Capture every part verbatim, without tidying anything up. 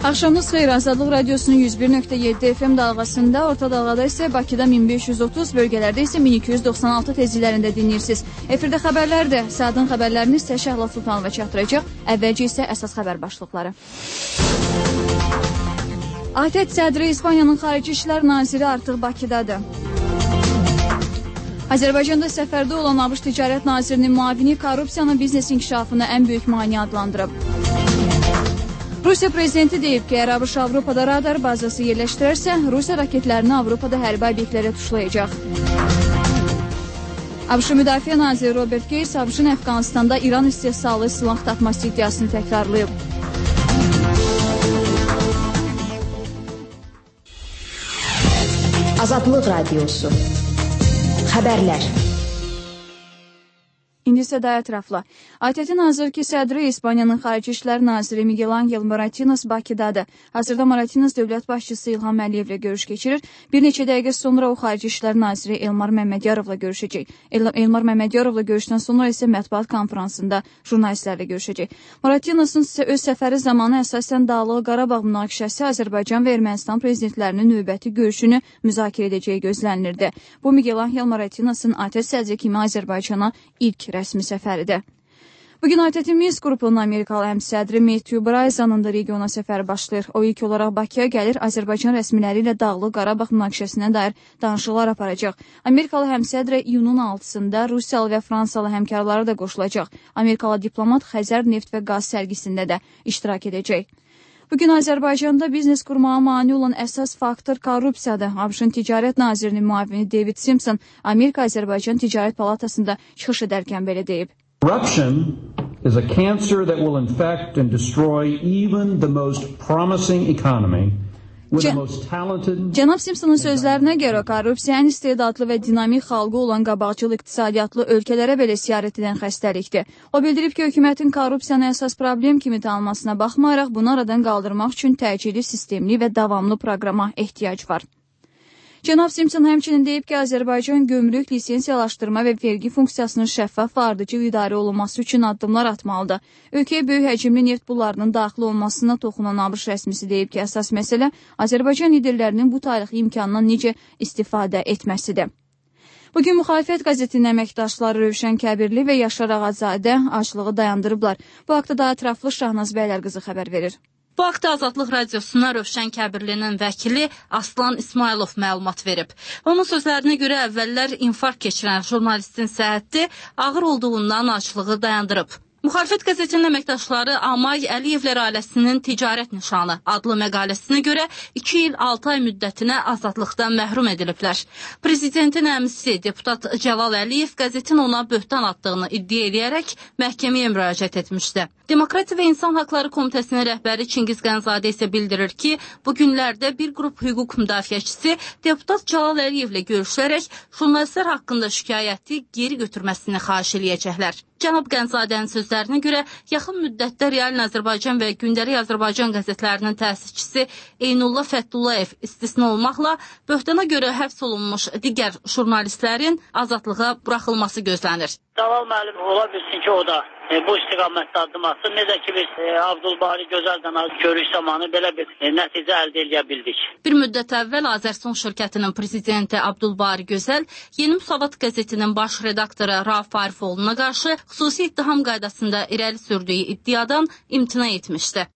Axşamınız xeyir, Azadlıq Radiosunun yüz bir nöqtə yeddi F M dalğasında, orta dalğada isə Bakıda min beş yüz otuz, bölgələrdə isə min iki yüz doxsan altı tezliklərində dinləyirsiniz. Efirdə xəbərlərdir. Saatın xəbərlərini isə Şəhla Sultanova çatdıracaq. Əvvəlcə isə əsas xəbər başlıqları. A T E T sədri İspaniyanın Xarici İşlər Naziri artıq Bakıdadır. Azərbaycanda səfərdə olan ABŞ Ticarət Nazirinin müavini korrupsiyanın biznes inkişafına ən böyük mane adlandırıb. Rusiya prezidenti deyib ki, əgər ABŞ Avropada radar bazası yerləşdirərsə, Rusiya raketlərini Avropada hərbi obyektlərə tuşlayacaq. ABŞ Müdafiə Naziri Robert Gates ABŞ-ın Əfqanistanda İran istehsalı silah tapması iddiasını təkrarlayıb. Azadlıq Radiosu. Xəbərlər. İndi isə daha ətraflı. A T E T Nazirki sədri İspaniyanın Xarici İşlər Naziri Miguel Ángel Moratinos Bakıdadır. Hazırda Moratinos dövlət başçısı İlham Əliyevlə görüş keçirir. Bir neçə dəqiqə sonra o Xarici İşlər Naziri Elmar Məmmədiyarovla görüşəcək. El Elmar Məmmədiyarovla görüşdən sonra isə mətbuat konferansında jurnalistlərlə görüşəcək. Moratinos'un öz səfəri zamanı əsasən Dağlıq Qarabağ münaqişəsi, Azərbaycan və Ermənistan prezidentlərinin növbəti görüşünü müzakirə edəcəyi gözlənilirdi. Bu Miguel Ángel Moratinos'un A T E T sədri kimi Azərbaycana ilk rəsmi səfəridir. Bugün A T E T Minsk qrupunun Amerikalı həmsədri Matthew Bryzanın da regiona səfəri başlayır. O ilk olaraq Bakıya gəlir, Azərbaycan rəsmiləri ilə Dağlıq Qarabağ münaqişəsinə dair danışıqlar aparacaq. Amerikalı həmsədrə iyunun altısında Rusiyalı və Fransalı həmkarları da qoşulacaq. Amerikalı diplomat Xəzər neft və qaz sərgisində də iştirak edəcək. Bugün Azərbaycanda biznes qurmağa mane olan əsas faktor korrupsiyadır. ABŞ-ın Ticarət Nazirinin müavini David Simpson Amerika-Azərbaycan Ticarət Palatasında çıxış edərkən belə deyib. Corruption is a cancer that will infect and destroy even the most promising economy. Cənab Simpsonun sözlərinə görə korrupsiya ən istedadlı və dinamik xalqı olan qabaqcıl iqtisadiyyatlı ölkələrə belə siyarət edən xəstəlikdir. O bildirib ki, hökumətin korrupsiyanı əsas problem kimi tanınmasına baxmayaraq bunu aradan qaldırmaq üçün təcili, sistemli və davamlı proqrama ehtiyac var. Cənab Simpson həmçinin deyib ki, Azərbaycan gömrük, lisensiyalaşdırma və vergi funksiyasının şəffaf və ardıcıl idarə olunması üçün addımlar atmalıdır. Ölkəyə böyük həcmli neft pullarının daxil olmasına toxunan ABŞ rəsmisi deyib ki, əsas məsələ Azərbaycan liderlərinin bu tarixi imkandan necə istifadə etməsidir. Bugün Müxalifət qəzetinin əməkdaşları Rövşən Kəbirli və Yaşar Ağazadə aclığı dayandırıblar. Bu haqda daha ətraflı Şahnaz Bəylərqızı xəbər verir. Bu haqda Azadlıq Radiosuna Rövşən Kəbirlinin vəkili Aslan İsmailov məlumat verib. Onun sözlərinə görə əvvəllər infarkt keçirən jurnalistin səhhəti ağır olduğundan aclığı dayandırıb. Müxalifət qəzetinin əməkdaşları Amay Əliyevlər ailəsinin ticarət nişanı adlı məqaləsinə görə iki il altı ay müddətinə azadlıqdan məhrum ediliblər. Prezidentin əmisi deputat Cəlal Əliyev qəzetin ona böhtan atdığını iddia edərək məhkəməyə müraciət etmişdi. Demokratiya və İnsan Haqları Komitəsinin rəhbəri Çingiz Qənzadə isə bildirir ki, bu günlərdə bir qrup hüquq müdafiəçisi deputat Cəlal Əliyevlə görüşərək jurnalistlər haqqında şikayəti geri götürməsini xahiş eləyəcəklər. Cənab Qənzadənin sözlərinə görə yaxın müddətdə Realin Azərbaycan və Gündəlik Azərbaycan qəzetlərinin təsisçisi Eynullah Fəthullayev istisna olmaqla böhtana görə həbs olunmuş digər jurnalistlərin azadlığa buraxılması gözlənir. Cəlal müəllim ola bilsin ki, o da e, bu istiqamətdə addım atsın. Necə ki biz e, Abdulbari Gözəldən görüş zamanı belə bir e, nəticə əldə edə bildik. Bir müddət əvvəl Azərson şirkətinin prezidenti Abdulbari Gözəl Yeni Müsavat qəzetinin baş redaktoru Rauf Arifoğlu'na qarşı xüsusi ittiham qaydasında irəli sürdüyü iddiadan imtina etmişdi.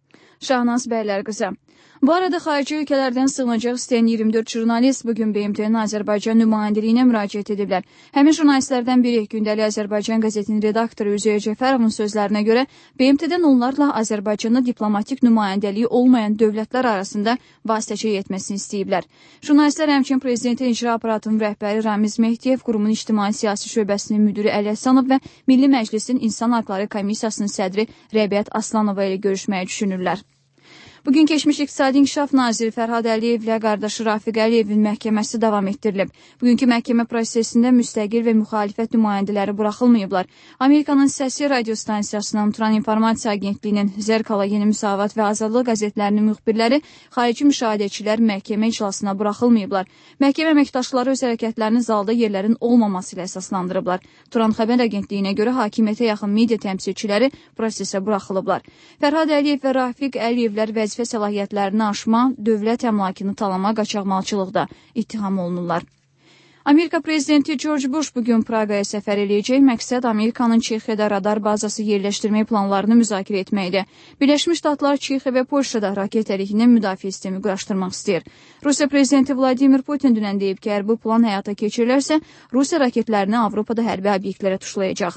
Şahnaz Bəylərqızı. Bu arada xarici ölkələrdən sığınacaq istəyən iyirmi dörd jurnalist bugün B M T-nin Azərbaycan nümayəndəliyinə müraciət ediblər. Həmin jurnalistlərdən biri Gündəlik Azərbaycan qəzetinin redaktoru Üzeyir Cəfərovun sözlərinə görə B M T-dən onlarla Azərbaycanda diplomatik nümayəndəliyi olmayan dövlətlər arasında vasitəçilik etməsini istəyiblər. Jurnalistlər həmçinin prezidentin icra aparatının rəhbəri Ramiz Mehdiyev, qurumun ictimai-siyasi şöbəsinin müdiri Əli Həsənov və Milli Məclisin İnsan Haqları Komissiyasının sədri Rəbiət Aslanova ilə görüşməyə düşünürlər. Bugün keçmiş İqtisadi İnkişaf Naziri Fərhad Əliyevlə qardaşı Rafiq Əliyevin məhkəməsi davam etdirilib. Bugünkü məhkəmə prosesində müstəqil və müxalifət nümayəndələri buraxılmayıblar. Amerikanın Səsi radio stansiyasından Turan İnformasiya Agentliyinin Zərkala, Yeni Müsavat və Azadlıq qəzetlərinin müxbirləri, xarici müşahidəçilər məhkəmə iclasına buraxılmayıblar. Məhkəmə əməkdaşları öz hərəkətlərini zalda yerlərin olmaması ilə əsaslandırıblar. Turan Xəbər Agentliyinə görə hakimiyyətə yaxın media təmsilçiləri prosesə buraxılıblar. Fərhad Əliyev və Rafiq Əliyevlər vəzifə vəzifə səlahiyyətlərini aşma, dövlət əmlakını talama, qaçaqmalçılıqda ittiham olunurlar. Amerika prezidenti George Bush bugün Praqaya səfər eləyəcək. Məqsəd Amerikanın Çexiyada radar bazası yerləşdirmək planlarını müzakirə etməkdir. Birləşmiş Ştatlar Çexiya və Polşada raket əleyhinə müdafiə sistemi quraşdırmaq istəyir. Rusiya prezidenti Vladimir Putin dünən deyib ki, əgər bu plan həyata keçirilərsə, Rusiya raketlərini Avropada hərbi obyektlərə tuşlayacaq.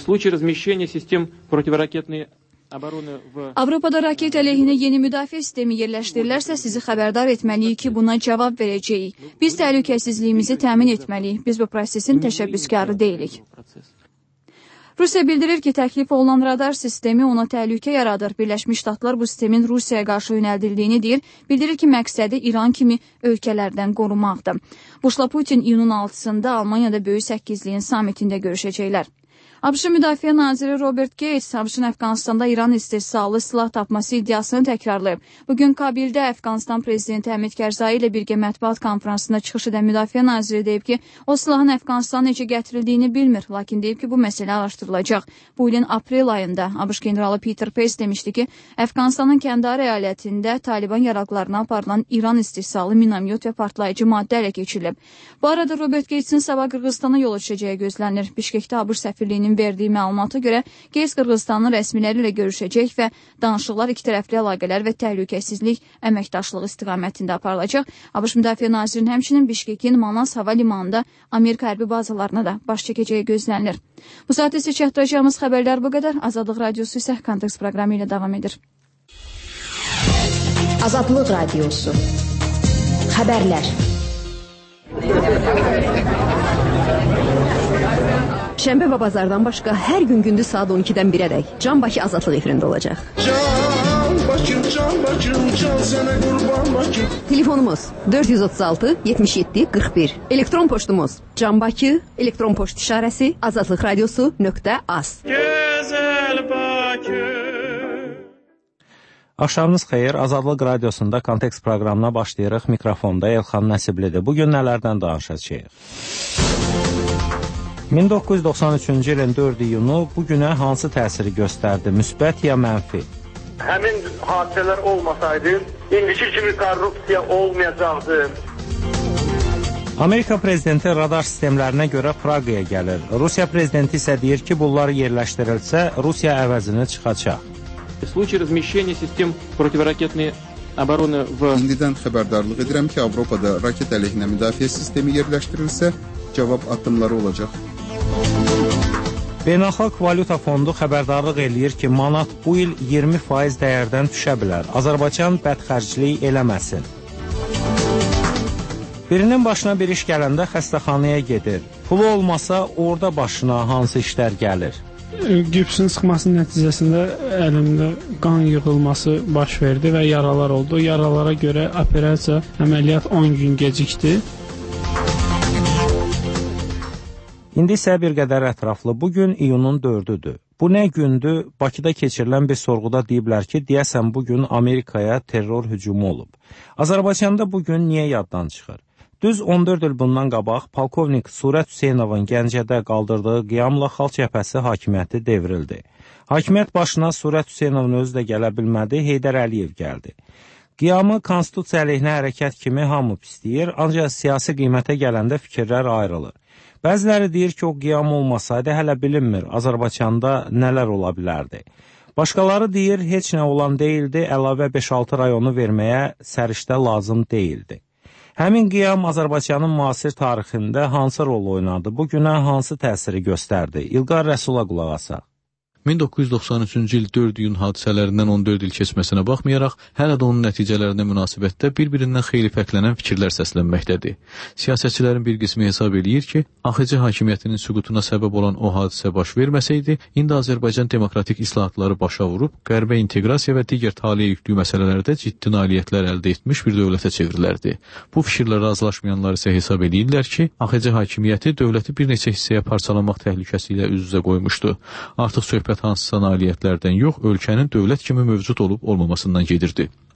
Avropada raket əleyhinə yeni müdafiə sistemi yerləşdirilərsə, sizi xəbərdar etməliyik ki, buna cavab verəcəyik. Biz təhlükəsizliyimizi təmin etməliyik. Biz bu prosesin təşəbbüskarı deyilik. Rusiya bildirir ki, təklif olunan radar sistemi ona təhlükə yaradır. Birləşmiş Ştatlar bu sistemin Rusiyaya qarşı yönəldildiyini deyir. Bildirir ki, məqsədi İran kimi ölkələrdən qorumaqdır. Bushla Putin iyunun altısında Almaniyada Böyük Səkkizliyin samitində görüşəcəklər. ABŞ Müdafiə naziri Robert Gates ABŞ-ın Əfqanistanda İran istehsalı silah tapması iddiasını təkrarlayıb. Bugün Kabildə Əfqanistan prezidenti Həmid Kərzai ilə birgə mətbuat konfransında çıxış edən Müdafiə naziri deyib ki, o silahın Əfqanistana necə gətirildiyini bilmir, lakin deyib ki, bu məsələ araşdırılacaq. Bu ilin aprel ayında ABŞ generalı Peter Pace demişdi ki, Əfqanistanın Kəndar əyalətində Taliban yaraqlarına aparılan İran istehsalı minamyot və partlayıcı maddə ələ keçirilib. Bu arada Robert Gatesin sabah Qırğızstana yol düşəcəyi gözlənilir. Bişkekdə ABŞ səfirliyinin verdiyi məlumata görə Gates Qırğızstanın rəsmiləri ilə görüşəcək və danışıqlar ikitərəfli əlaqələr və təhlükəsizlik əməkdaşlığı istiqamətində aparılacaq. ABŞ Müdafiə nazirinin həmçinin Bişkekin Manas hava limanında Amerika hərbi bazalarına da baş çəkəcəyi gözlənilir. Bu saat isə çatdıracağımız xəbərlər bu qədər. Azadlıq Radiosu isə Kontekst proqramı ilə davam edir. Azadlıq Radiosu. Xəbərlər. Şənbə və bazardan başqa hər gün gündüz saat on ikidən birədək Can Bakı Azadlıq efirində olacaq. Can Bakı, Can Bakı, can sənə qurban Bakı. Telefonumuz dörd yüz otuz altı yetmiş yeddi qırx bir. Elektron poçtumuz Can Bakı, elektron poçt işarəsi azadlıq radiosu nöqtə az. Gözəl Bakı. Axşamınız xeyir, Azadlıq Radiosunda Kontekst proqramına başlayırıq. Mikrofonda Elxan Nəsiblidir. Bugün nələrdən danışacağıq? min doqquz yüz doxsan üçüncü ilin dörd iyunu bugünə hansı təsiri göstərdi, müsbət ya mənfi? Həmin hadisələr olmasaydı, indiki kimi korrupsiya olmayacaqdı. Amerika prezidenti radar sistemlərinə görə Praqaya gəlir. Rusiya prezidenti isə deyir ki, bunlar yerləşdirilsə, Rusiya əvəzini çıxacaq. İndidən xəbərdarlıq edirəm ki, Avropada raket əleyhinə müdafiə sistemi yerləşdirilsə, cavab addımları olacaq. Beynəlxalq Valyuta Fondu xəbərdarlıq eləyir ki, manat bu il iyirmi faiz dəyərdən düşə bilər. Azərbaycan bədxərclik eləməsin. Birinin başına bir iş gələndə xəstəxanaya gedir. Pulu olmasa orada başına hansı işlər gəlir? Gipsin sıxmasının nəticəsində əlimdə qan yığılması baş verdi və yaralar oldu. Yaralara görə operasiya, əməliyyat on gün gecikdi. İndi isə bir qədər ətraflı. Bugün iyunun dördüdür. Bu nə gündür? Bakıda keçirilən bir sorğuda deyiblər ki, deyəsən bugün Amerikaya terror hücumu olub. Azərbaycanda bugün niyə yaddan çıxır? Düz on dörd il bundan qabaq polkovnik Surət Hüseynovun Gəncədə qaldırdığı qiyamla xalq cəbhəsi hakimiyyəti devrildi. Hakimiyyət başına Surət Hüseynovun özü də gələ bilmədi, Heydər Əliyev gəldi. Qiyamı konstitusiya əleyhinə hərəkət kimi hamı pisləyir, ancaq siyasi qiymətə gələndə fikirlər ayrılır. Bəziləri deyir ki, o qiyam olmasaydı hələ bilinmir, Azərbaycanda nələr ola bilərdi. Başqaları deyir, heç nə olan deyildi, əlavə beş altı rayonu verməyə səriştə lazım deyildi. Həmin qiyam Azərbaycanın müasir tarixində hansı rol oynadı, bugünə hansı təsiri göstərdi? İlqar Rəsula qulaq asaq. min doqquz yüz doxsan üçüncü il dörd iyun hadisələrindən on dörd il keçməsinə baxmayaraq, hələ də onun nəticələrinə münasibətdə bir-birindən xeyli fərqlənən fikirlər səslənməkdədir. Siyasətçilərin bir qismi hesab eləyir ki, A X C hakimiyyətinin süqutuna səbəb olan o hadisə baş verməsəydi, indi Azərbaycan demokratik islahatları başa vurub, qərbə inteqrasiya və digər taliyə yüklü məsələlərdə ciddi nailiyyətlər əldə etmiş bir dövlətə çevrilərdi. Bu fikirlərə razılaşmayanlar isə hesab eləyirlər ki, A X C hakimiyyəti dövləti bir neçə hissəyə parçalamaq təhlükəsi ilə üz-üzə qoymuşdu. Artıq söhbət hansısa nailiyyətlərdən yox, ölkənin dövlət kimi mövcud olub olmamasından gedirdi.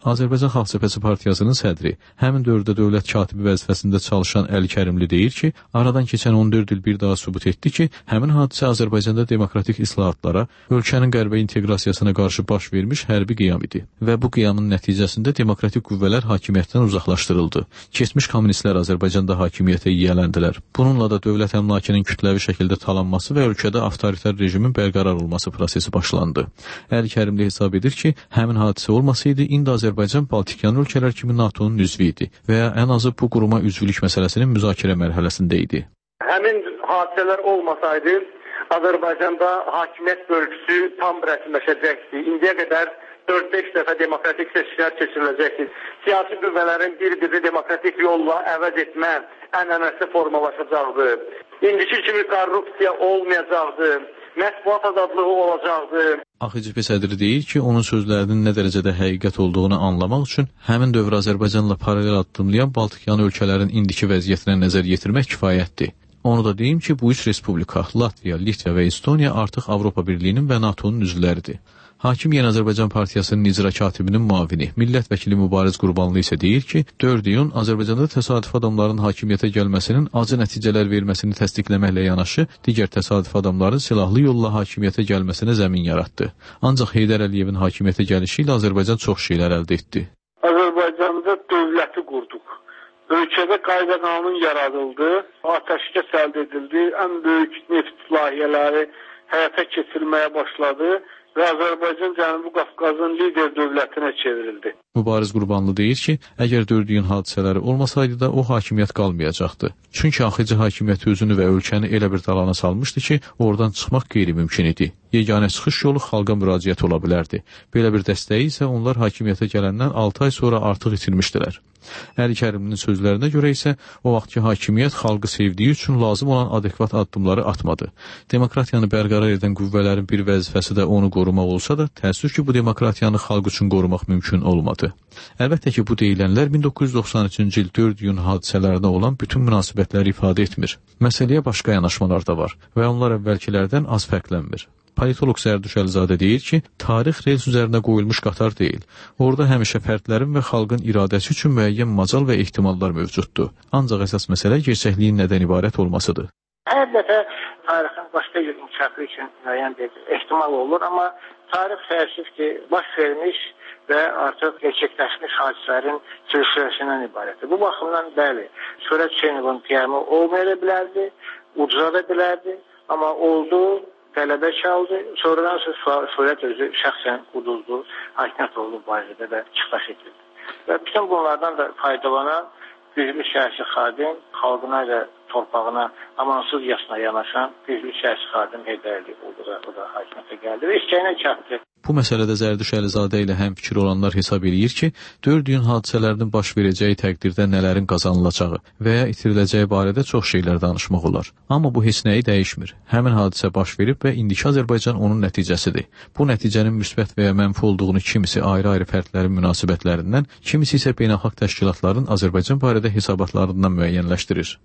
Azərbaycan Xalq Cəbhəsi Partiyasının sədri, həmin dövrdə dövlət katibi vəzifəsində çalışan Əli Kərimli deyir ki, aradan keçən on dörd il bir daha sübut etdi ki, həmin hadisə Azərbaycanda demokratik islahatlara, ölkənin qərbə inteqrasiyasına qarşı baş vermiş hərbi qiyam idi və bu qiyamın nəticəsində demokratik qüvvələr hakimiyyətdən uzaqlaşdırıldı. Keçmiş kommunistlər Azərbaycanda hakimiyyətə yiyələndilər. Bununla da dövlət əmlakının kütləvi şəkildə talanması və ölkədə avtoritar rejimin bərqərar olması prosesi başlandı. Əli Kərimli hesab edir ki, həmin hadisə olmasaydı, indi Azərbaycan Baltikyan ölkələr kimi NATOnun üzvü idi və ya ən azı bu quruma üzvülük məsələsinin müzakirə mərhələsində idi. Həmin hadisələr olmasaydı, Azərbaycanda hakimiyyət bölgüsü tam rəsmiləşəcəkdi. İndiyə qədər dörd beş dəfə demokratik seçkilər keçiriləcəkdir. Siyasi qüvvələrin bir-birini demokratik yolla əvəz etmə ənənəsi formalaşacaqdı. İndiki kimi korrupsiya olmayacaqdı. Mətbuat azadlığı olacaqdı. A X C P sədri deyir ki, onun sözlərinin nə dərəcədə həqiqət olduğunu anlamaq üçün həmin dövr Azərbaycanla paralel addımlayan Baltikyan ölkələrin indiki vəziyyətinə nəzər yetirmək kifayətdir. Onu da deyim ki, bu üç respublika, Latviya, Litva və Estoniya artıq Avropa Birliyinin və NATOnun üzvləridir. Hakim Yeni Azərbaycan Partiyasının icra katibinin müavini, millət vəkili Mübariz Qurbanlı isə deyir ki, dörd iyun Azərbaycanda təsadüf adamların hakimiyyətə gəlməsinin acı nəticələr verməsini təsdiqləməklə yanaşı, digər təsadüf adamların silahlı yolla hakimiyyətə gəlməsinə zəmin yaratdı. Ancaq Heydər Əliyevin hakimiyyətə gəlişi ilə Azərbaycan çox şeylər əldə etdi. Azərbaycanda dövləti qurduq. Ölkədə qayda qanun yaradıldı, atəşkəs əldə edildi, ən böyük neft layihələri həyata keçirilməyə başladı və Azərbaycan Cənubi Qafqazın lider dövlətinə çevrildi. Mübariz Qurbanlı deyir ki, əgər dörd iyun hadisələri olmasaydı da o hakimiyyət qalmayacaqdı. Çünki A X C hakimiyyəti özünü və ölkəni elə bir dalana salmışdı ki, oradan çıxmaq qeyri-mümkün idi. Yeganə çıxış yolu xalqa müraciət ola bilərdi. Belə bir dəstəyi isə onlar hakimiyyətə gələndən altı ay sonra artıq itirmişdilər. Əli Kərimlinin sözlərinə görə isə o vaxtki hakimiyyət xalqı sevdiyi üçün lazım olan adekvat addımları atmadı. Demokratiyanı bərqərar edən qüvvələrin bir vəzifəsi də onu qorumaq olsa da, təəssüf ki, bu demokratiyanı xalq üçün qorumaq mümkün olmadı. Əlbəttə ki, bu deyilənlər min doqquz yüz doxsan üçüncü il dörd iyun hadisələrinə olan bütün münasibətləri ifadə etmir. Məsələyə başqa yanaşmalar da var və onlar əvvəlkilərdən az fərqlənmir. Politolog Zərdüş Əlizadə deyir ki, tarix rels üzərinə qoyulmuş qatar deyil. Orada həmişə fərdlərin və xalqın iradəsi üçün müəyyən macal və ehtimallar mövcuddur. Ancaq əsas məsələ gerçəkliyin nədən ibarət olmasıdır. Hər dəfə tarixin başqa bir inkişafı üçün müəyyən bir ehtimal olur, amma tarix təəssüf ki, baş vermiş və artıq gerçəkləşmiş hadisələrin silsiləsindən ibarətdir. Bu baxımdan bəli, Sürət Hüseynovun qiyamı olmaya bilərdi, ucuzada bilərdi, amma oldu, qələbə çaldı. Sonradan Sürət özü şəxsən uduzdu, hakimiyyət oldu barədə və çıxış edildi. Və bütün bunlardan da faydalanan güclü siyasi xadim, xalqına və torpağına amansız yasına yanaşan güclü siyasi xadim Heydər Əliyev oldu və o da hakimiyyətə gəldi və istəyinə çatdı. Bu məsələdə Zərdüş Əlizadə ilə həmfikir olanlar hesab eləyir ki, dörd iyun hadisələrinin baş verəcəyi təqdirdə nələrin qazanılacağı və ya itiriləcəyi barədə çox şeylər danışmaq olar. Amma bu heç nəyi dəyişmir. Həmin hadisə baş verib və indiki Azərbaycan onun nəticəsidir. Bu nəticənin müsbət və ya mənfi olduğunu kimisi ayrı-ayrı fərdlərin münasibətlərindən, kimisi isə beynəlxalq təşkilatların Azərbaycan barədə hesabatlarından müəyyənləşdirir.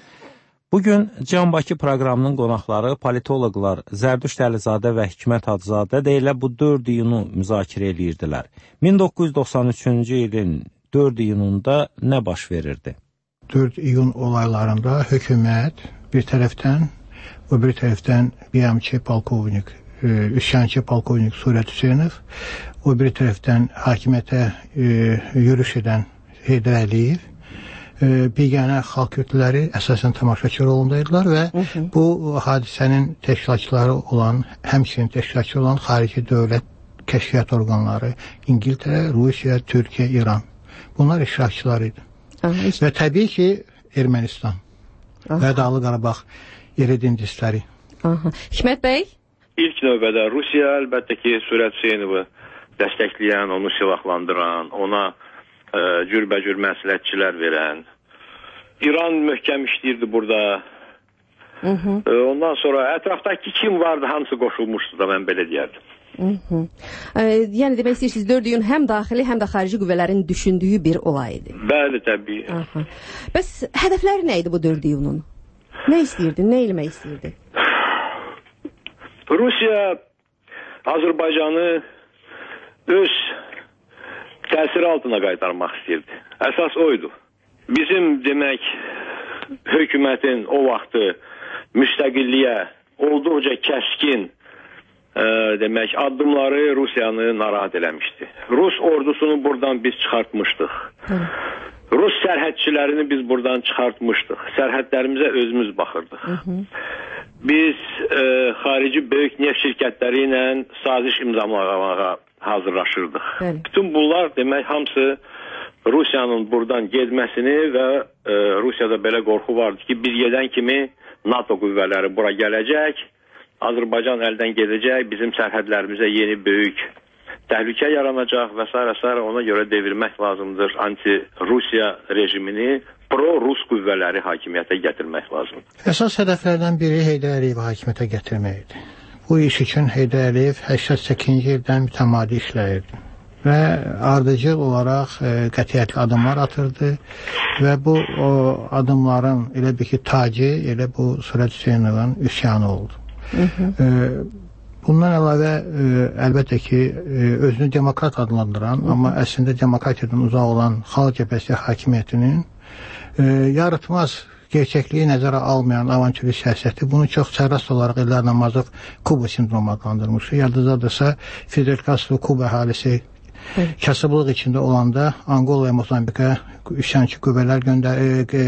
Bugün Can Bakı proqramının qonaqları politoloqlar Zərdüş Əlizadə və Hikmət Hacızadə də elə bu dörd iyunu müzakirə edirdilər. min doqquz yüz doxsan üçüncü ilin dörd iyununda nə baş verirdi? dörd iyun olaylarında hökumət bir tərəfdən, o bir tərəfdən qiyamçı polkovnik, üsyançı polkovnik Sürət Hüseynov, o bir tərəfdən hakimiyyətə e, yürüş edən Heydər Əliyev, biganə xalq kütlələri əsasən tamaşaçı rolundaydılar və hı -hı. bu hadisənin təşkilatçıları olan, həmçinin təşkilatçı olan xarici dövlət kəşfiyyat orqanları, İngiltərə, Rusiya, Türkiyə, İran. Bunlar iştirakçıları idi. Aha, işte. Və təbii ki, Ermənistan Aha. və Dağlıq Qarabağ yeridincisləri. Hikmət bəy? İlk növbədə Rusiya əlbəttə ki, Sürət Hüseynovu dəstəkləyən, onu silahlandıran, ona Ə, cürbəcür məsləhətçilər verən. İran möhkəm işləyirdi burada. Hı -hı. Ə, ondan sonra ətrafdakı kim vardı, hamısı qoşulmuşdu da, mən belə deyərdim. Hı -hı. Ə, yəni demək istəyirsiniz, dörd iyun həm daxili, həm də xarici qüvvələrin düşündüyü bir olay idi. Bəli, təbii. Aha. Bəs hədəfləri nə idi bu dörd iyunun? Nə istəyirdi, nə eləmək istəyirdi? Rusiya Azərbaycanı öz təsiri altına qaytarmaq istəyirdi. Əsas oydu. Bizim demək hökumətin o vaxtı müstəqilliyə olduqca kəskin e, demək addımları Rusiyanı narahat eləmişdi. Rus ordusunu buradan biz çıxartmışdıq. Hı. Rus sərhədçilərini biz buradan çıxartmışdıq. Sərhədlərimizə özümüz baxırdıq. Hı -hı. Biz e, xarici böyük neft şirkətləri ilə saziş imzalamağa hazırlaşırdıq. Bəli. Bütün bunlar demək hamısı Rusiyanın buradan getməsini və e, Rusiyada belə qorxu vardı ki, biz gedən kimi NATO qüvvələri bura gələcək, Azərbaycan əldən gedəcək, bizim sərhədlərimizə yeni böyük təhlükə yaranacaq və s. və s. Ona görə devirmək lazımdır. Anti-Rusiya rejimini pro-Rus qüvvələri hakimiyyətə gətirmək lazımdır. Əsas hədəflərdən biri Heydər Əliyevi hakimiyyətə gətirməkdir. Bu iş üçün Heydər Əliyev səksən səkizinci ildən mütəmadi işləyirdi və ardıcıl olaraq e, qətiyyətli adımlar atırdı və bu o adımların elə bir ki tacı elə bu Surət Hüseynovun üsyanı oldu. Hı -hı. E, bundan əlavə e, əlbəttə ki e, özünü demokrat adlandıran, hı -hı. amma əslində demokratiyadan uzaq olan Xalq Cəbhəsi hakimiyyətinin e, yaratmaz gerçəkliyi nəzərə almayan avantürist siyasəti, bunu çox sərrast olaraq İlham Namazov Kuba sindromu adlandırmışdı. Yadınızdadırsa Fidel Castro Kuba əhalisi kasıblıq içində olanda Angola və Mozambika üsyançı qüvvələr göndərir, e,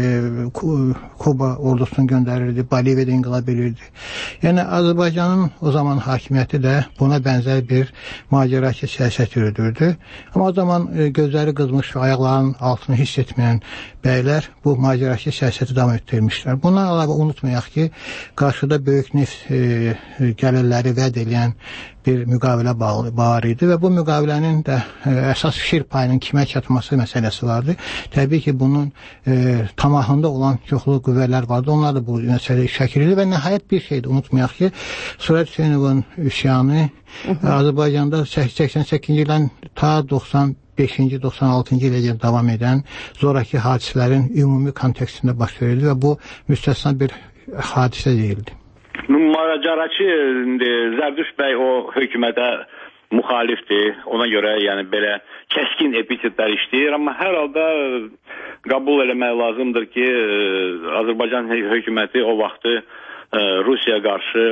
Kuba ordusunu göndərirdi, Boliviyada inqilab edirdi. Yəni Azərbaycanın o zaman hakimiyyəti də buna bənzər bir macəraçı siyasət yürüdürdü. Amma o zaman e, gözləri qızmış və ayaqlarının altını hiss etməyən bəylər bu macəraçı siyasəti davam etdirmişlər. Bundan əlavə unutmayaq ki, qarşıda böyük neft e, gəlirləri vəd edən bir müqavilə var idi və bu müqavilənin də e, əsas fikir payının kimə çatması məsələsi vardı. Təbii ki, bunun e, tamahında olan çoxlu qüvvələr vardı. Onlar da bu məsələyə şəkil edir və nəhayət bir şey də unutmayaq ki, Surət Hüseynovun üsyanı Azərbaycanda səksən səkizinci ildən ta doxsan beşinci doxsan altıncı ilə davam edən zoraki hadisələrin ümumi kontekstində baş verildi və bu müstəsna bir hadisə deyildi. Macaraçı Zərdüş bəy o hökumətə müxalifdir. Ona görə yəni belə kəskin epitetlər işləyir, amma hər halda qəbul eləmək lazımdır ki, Azərbaycan hökuməti o vaxtı Rusiya qarşı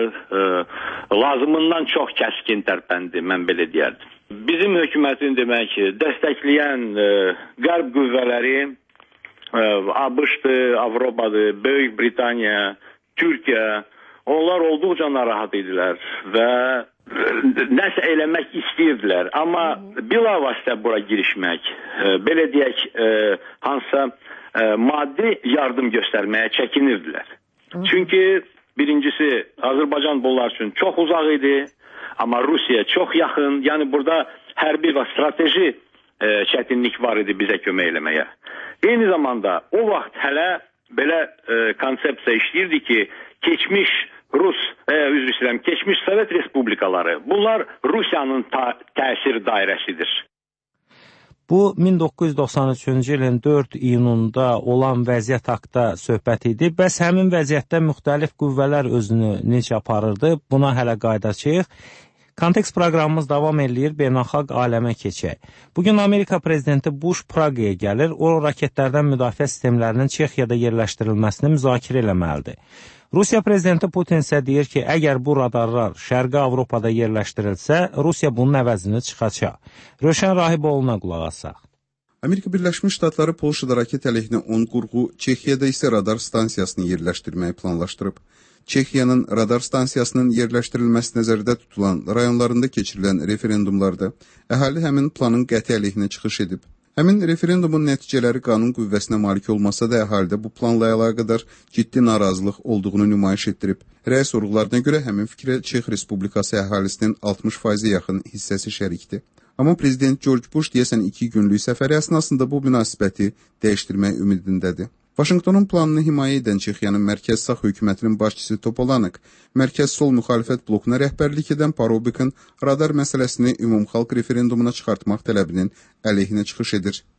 lazımından çox kəskin tərpəndi, mən belə deyərdim. Bizim hökumətin demək dəstəkləyən qərb qüvvələri ABŞ-dır, Avropadır, Böyük Britaniya, Türkiyə, onlar olduqca narahat idilər və nəsə eləmək istəyirdilər. Amma bilavasitə bura girişmək, belə deyək, hansısa maddi yardım göstərməyə çəkinirdilər. Çünki birincisi Azərbaycan bunlar üçün çox uzaq idi, amma Rusiya çox yaxın. Yəni burada hərbi və strateji çətinlik var idi bizə kömək eləməyə. Eyni zamanda o vaxt hələ belə konsepsiya işləyirdi ki, keçmiş Rus, e, üzr istəyirəm, keçmiş Sovet Respublikaları, bunlar Rusiyanın təsir dairəsidir. Bu min doqquz yüz doxsan üçüncü ilin dörd iyununda olan vəziyyət haqqında söhbət idi. Bəs həmin vəziyyətdə müxtəlif qüvvələr özünü necə aparırdı? Buna hələ qayıdacağıq. Kontekst proqramımız davam edir, beynəlxalq aləmə keçək. Bugün Amerika prezidenti Bush Praqaya gəlir, o raketlərdən müdafiə sistemlərinin Çexiyada yerləşdirilməsini müzakirə eləməlidir. Rusiya prezidenti Putin isə deyir ki, əgər bu radarlar Şərqi Avropada yerləşdirilsə, Rusiya bunun əvəzini çıxacaq. Rövşən Rahiboğlu'na qulaq asaq. Amerika Birləşmiş Ştatları Polşada raket əleyhinə on qurğu, Çexiyada isə radar stansiyasını yerləşdirməyi planlaşdırıb. Çexiyanın radar stansiyasının yerləşdirilməsi nəzərdə tutulan rayonlarında keçirilən referendumlarda əhali həmin planın qəti əleyhinə çıxış edib. Həmin referendumun nəticələri qanun qüvvəsinə malik olmasa da əhalidə bu planla əlaqədar ciddi narazılıq olduğunu nümayiş etdirib. Rəy sorğularına görə həmin fikrə Çex Respublikası əhalisinin altmış faizi yaxın hissəsi şərikdir. Amma prezident George Bush deyəsən iki günlük səfəri əsnasında bu münasibəti dəyişdirmək ümidindədir. Vaşinqtonun planını himayə edən Çexiyanın mərkəz sağ hökumətinin başçısı Topolanıq, mərkəz sol müxalifət blokuna rəhbərlik edən Parobikin radar məsələsini ümumxalq referendumuna çıxartmaq tələbinin əleyhinə çıxış edir.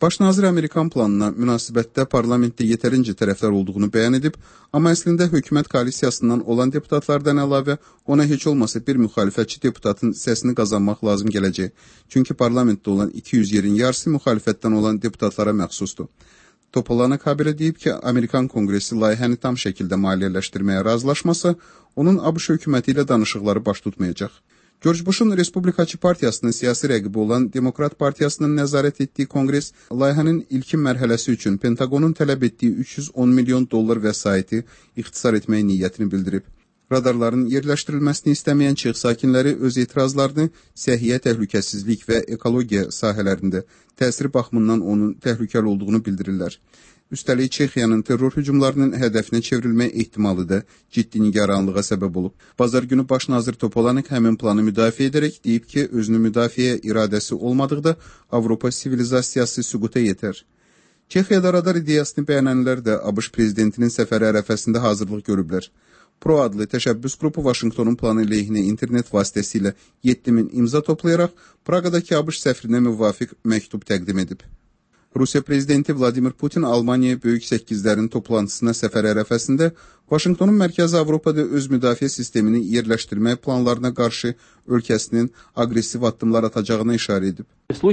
Baş nazir Amerikan planına münasibətdə parlamentdə yetərincə tərəfdar olduğunu bəyan edib, amma əslində hökumət koalisiyasından olan deputatlardan əlavə ona heç olmasa bir müxalifətçi deputatın səsini qazanmaq lazım gələcək. Çünki parlamentdə olan iki yüz yerin yarısı müxalifətdən olan deputatlara məxsusdur. Topolanak haberə deyib ki, Amerikan Kongresi layihəni tam şəkildə maliyyələşdirməyə razılaşmasa, onun ABŞ hökuməti ilə danışıqları baş tutmayacaq. George Bush'un Respublikaçı Partiyasının siyasi rəqibi olan Demokrat Partiyasının nəzarət etdiyi Kongres, layihənin ilkin mərhələsi üçün Pentagonun tələb etdiyi üç yüz on milyon dollar vəsaiti ixtisar etmək niyyətini bildirib. Radarların yerləşdirilməsini istəməyən Çex sakinləri öz etirazlarını səhiyyə, təhlükəsizlik və ekologiya sahələrində təsiri baxımından onun təhlükəli olduğunu bildirirlər. Üstəlik, Çexiyanın terror hücumlarının hədəfinə çevrilmə ehtimalı da ciddi nigaranlığa səbəb olub. Bazar günü baş nazir Topolanek həmin planı müdafiə edərək deyib ki, özünü müdafiə iradəsi olmadıqda Avropa sivilizasiyası süquta yetər. Çexiyada radar ideyasını bəyənənlər də ABŞ prezidentinin səfəri ərəfəsində hazırlıq görüblər. Pro adlı təşəbbüs qrupu Vaşinqtonun planı lehinə internet vasitəsilə yeddi min imza toplayaraq Praqadakı ABŞ səfirinə müvafiq məktub təqdim edib. Rusiya prezidenti Vladimir Putin Almaniya böyük səkkizdərin toplantısına səfər ərəfəsində Vaşinqtonun Mərkəzi Avropada öz müdafiə sistemini yerləşdirmək planlarına qarşı ölkəsinin aqressiv addımlar atacağına işarə edib.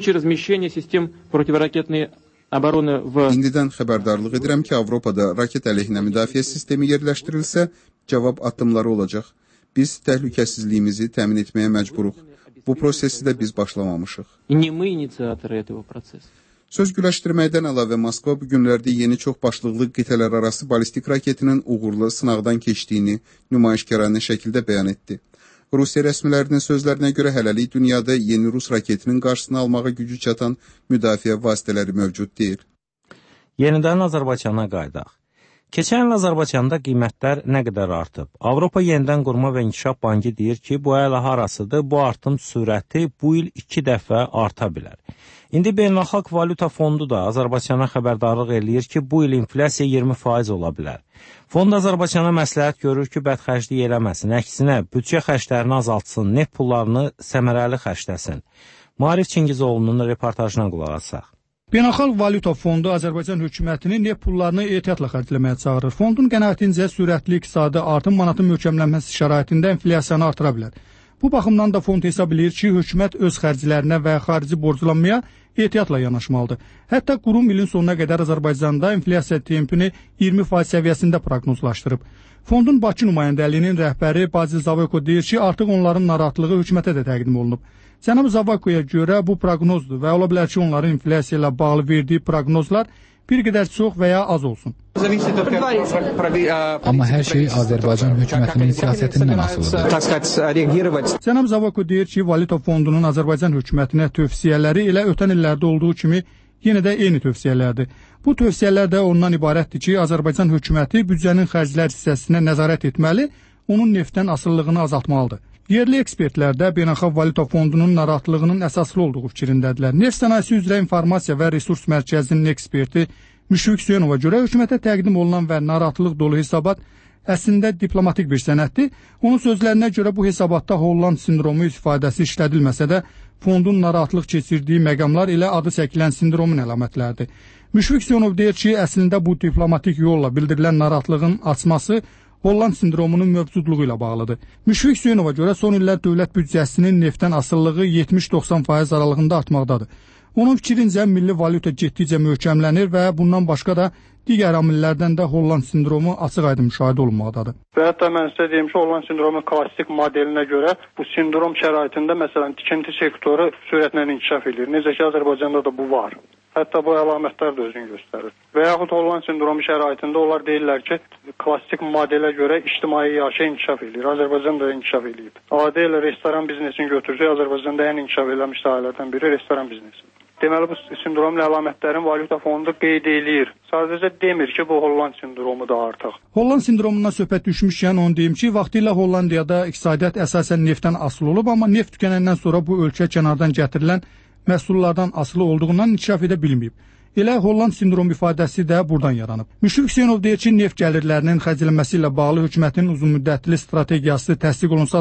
İndidən xəbərdarlıq edirəm ki, Avropada raket əleyhinə müdafiə sistemi yerləşdirilsə, cavab addımları olacaq. Biz təhlükəsizliyimizi təmin etməyə məcburuq. Bu prosesi də biz başlamamışıq. Söz güləşdirməkdən əlavə Moskva bu günlərdə yeni çox başlıqlı qitələr arası balistik raketinin uğurlu sınaqdan keçdiyini nümayişkarane şəkildə bəyan etdi. Rusiya rəsmilərinin sözlərinə görə hələlik dünyada yeni Rus raketinin qarşısını almağa gücü çatan müdafiə vasitələri mövcud deyil. Yenidən Azərbaycana qaydaq. Keçən il Azərbaycanda qiymətlər nə qədər artıb? Avropa Yenidən Qurma və İnkişaf Bankı deyir ki, bu ələ harasıdır, bu artım sürəti bu il iki dəfə arta bilər. İndi Beynəlxalq Valyuta Fondu da Azərbaycana xəbərdarlıq eləyir ki, bu il inflyasiya iyirmi faiz ola bilər. Fond Azərbaycana məsləhət görür ki, bədxərclik eləməsin, əksinə büdcə xərclərini azaltsın, neft pullarını səmərəli xərcləsin. Maarif Çingizoğlu'nun reportajına qulaq asaq. Beynəlxalq Valyuta Fondu Azərbaycan hökumətini neft pullarını ehtiyatla xərcləməyə çağırır. Fondun qənaətincə sürətli iqtisadi artım manatın möhkəmlənməsi şəraitində inflyasiyanı artıra bilər. Bu baxımdan da fond hesab edir ki, hökumət öz xərclərinə və xarici borclanmaya ehtiyatla yanaşmalıdır. Hətta qurum ilin sonuna qədər Azərbaycanda inflyasiya tempini iyirmi faiz səviyyəsində proqnozlaşdırıb. Fondun Bakı nümayəndəliyinin rəhbəri Bazil Zavayko deyir ki, artıq onların narahatlığı hökumətə də təqdim olunub. Cənab Zavaykoya görə bu proqnozdur və ola bilər ki, onların inflyasiya ilə bağlı verdiyi proqnozlar bir qədər çox və ya az olsun. Amma hər şey Azərbaycan hökumətinin siyasətindən asılıdır. Cənab Zavayko deyir ki, Valyuta Fondunun Azərbaycan hökumətinə tövsiyələri elə ötən illərdə olduğu kimi yenə də eyni tövsiyələrdir. Bu tövsiyələr də ondan ibarətdir ki, Azərbaycan hökuməti büdcənin xərclər hissəsinə nəzarət etməli, onun neftdən asılılığını azaltmalıdır. Yerli ekspertlər də Beynəlxalq Valyuta Fondunun narahatlığının əsaslı olduğu fikrindədirlər. Neft sənayesi üzrə informasiya və resurs mərkəzinin eksperti Müşfiq Hüseynova görə hökumətə təqdim olunan və narahatlıq dolu hesabat əslində diplomatik bir sənəddir. Onun sözlərinə görə bu hesabatda Holland sindromu ifadəsi işlədilməsə də fondun narahatlıq keçirdiyi məqamlar ilə adı çəkilən sindromun əlamətləridir. Müşfiq Hüseynov deyir ki, əslində bu diplomatik yolla bildirilən narahatlığın açması Holland sindromunun mövcudluğu ilə bağlıdır. Müşfiq Hüseynova görə son illər dövlət büdcəsinin neftdən asılılığı yetmiş doxsan faiz aralığında artmaqdadır. Onun fikrincə milli valyuta getdikcə möhkəmlənir və bundan başqa da digər amillərdən də Holland sindromu açıq-aydın müşahidə olunmaqdadır. Və hətta mən sizə deyim ki, Holland sindromu klassik modelinə görə bu sindrom şəraitində məsələn tikinti sektoru sürətlə inkişaf edir. Necə ki, Azərbaycanda da bu var. Hətta bu əlamətlər də özünü göstərir. Və yaxud Holland sindromu şəraitində onlar deyirlər ki, klassik modelə görə ictimai yaşa inkişaf edir. Azərbaycan da inkişaf edib. Adi ilə restoran biznesini götürsək, Azərbaycanda ən inkişaf edilmiş sahələrdən biri restoran biznesi. Deməli, bu sindromlu əlamətlərin Valyuta Fondu qeyd eləyir. Sadəcə demir ki, bu Holland sindromu da artıq. Holland sindromundan söhbət düşmüşkən onu deyim ki, vaxtilə Hollandiyada iqtisadiyyat əsasən neftdən asılı olub, amma neft tükənəndən sonra bu ölkə kənardan gətirilən məhsullardan asılı olduğundan inkişaf edə bilməyib. Elə Holland sindromu ifadəsi də buradan yaranıb. Müşfiq Hüseynov deyir ki, neft gəlirlərinin xərclənməsi ilə bağlı hökumətin uzunmüddətli strategiyası təsdiq olunsa da,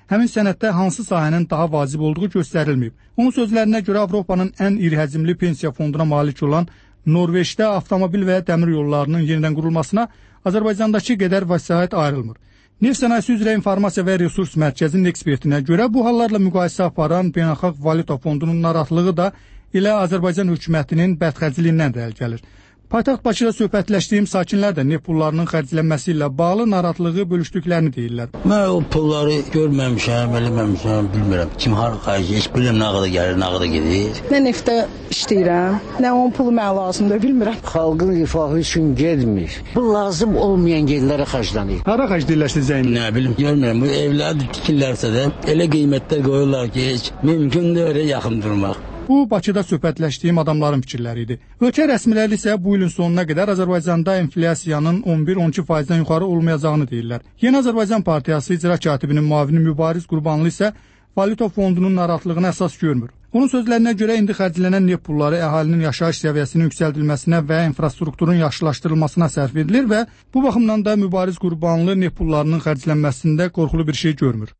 həmin sənəddə hansı sahənin daha vacib olduğu göstərilməyib. Onun sözlərinə görə Avropanın ən iri həcmli pensiya fonduna malik olan Norveçdə avtomobil və dəmir yollarının yenidən qurulmasına Azərbaycandakı qədər vəsait ayrılmır. Neft sənayesi üzrə informasiya və resurs mərkəzinin ekspertinə görə bu hallarla müqayisə aparan Beynəlxalq Valyuta Fondunun narahatlığı da elə Azərbaycan hökumətinin bədxərcliyindən irəli gəlir. Paytaxt Bakıda söhbətləşdiyim sakinlər də neft pullarının xərclənməsi ilə bağlı narahatlığı bölüşdüklərini deyirlər. Mən o pulları görməmişəm, eləməmişəm, bilmirəm. Kim hara xərcləyir, heç bilmirəm nə qədər gəlir, nə qədər gedir. Nə neftə işləyirəm, nə onun pulu mənə lazımdır, bilmirəm. Xalqın rifahı üçün getmir. Bu lazım olmayan yerlərə xərclənir. Hara xərcləyirlər sizcə? Nə bilim, görmürəm. Bu evləri tikirlərsə də elə qiymətlər qoyurlar ki, heç mümkün deyil yaxın durmaq. Bu, Bakıda söhbətləşdiyim adamların fikirləri idi. Ölkə rəsmiləri isə bu ilin sonuna qədər Azərbaycanda inflyasiyanın on bir on iki faizdən yuxarı olmayacağını deyirlər. Yeni Azərbaycan Partiyası icra katibinin müavini Mübariz Qurbanlı isə Valyuta Fondunun narahatlığına əsas görmür. Onun sözlərinə görə indi xərclənən neft pulları əhalinin yaşayış səviyyəsinin yüksəldilməsinə və infrastrukturun yaxşılaşdırılmasına sərf edilir və bu baxımdan da Mübariz Qurbanlı neft pullarının xərclənməsində qorxulu bir şey görmür.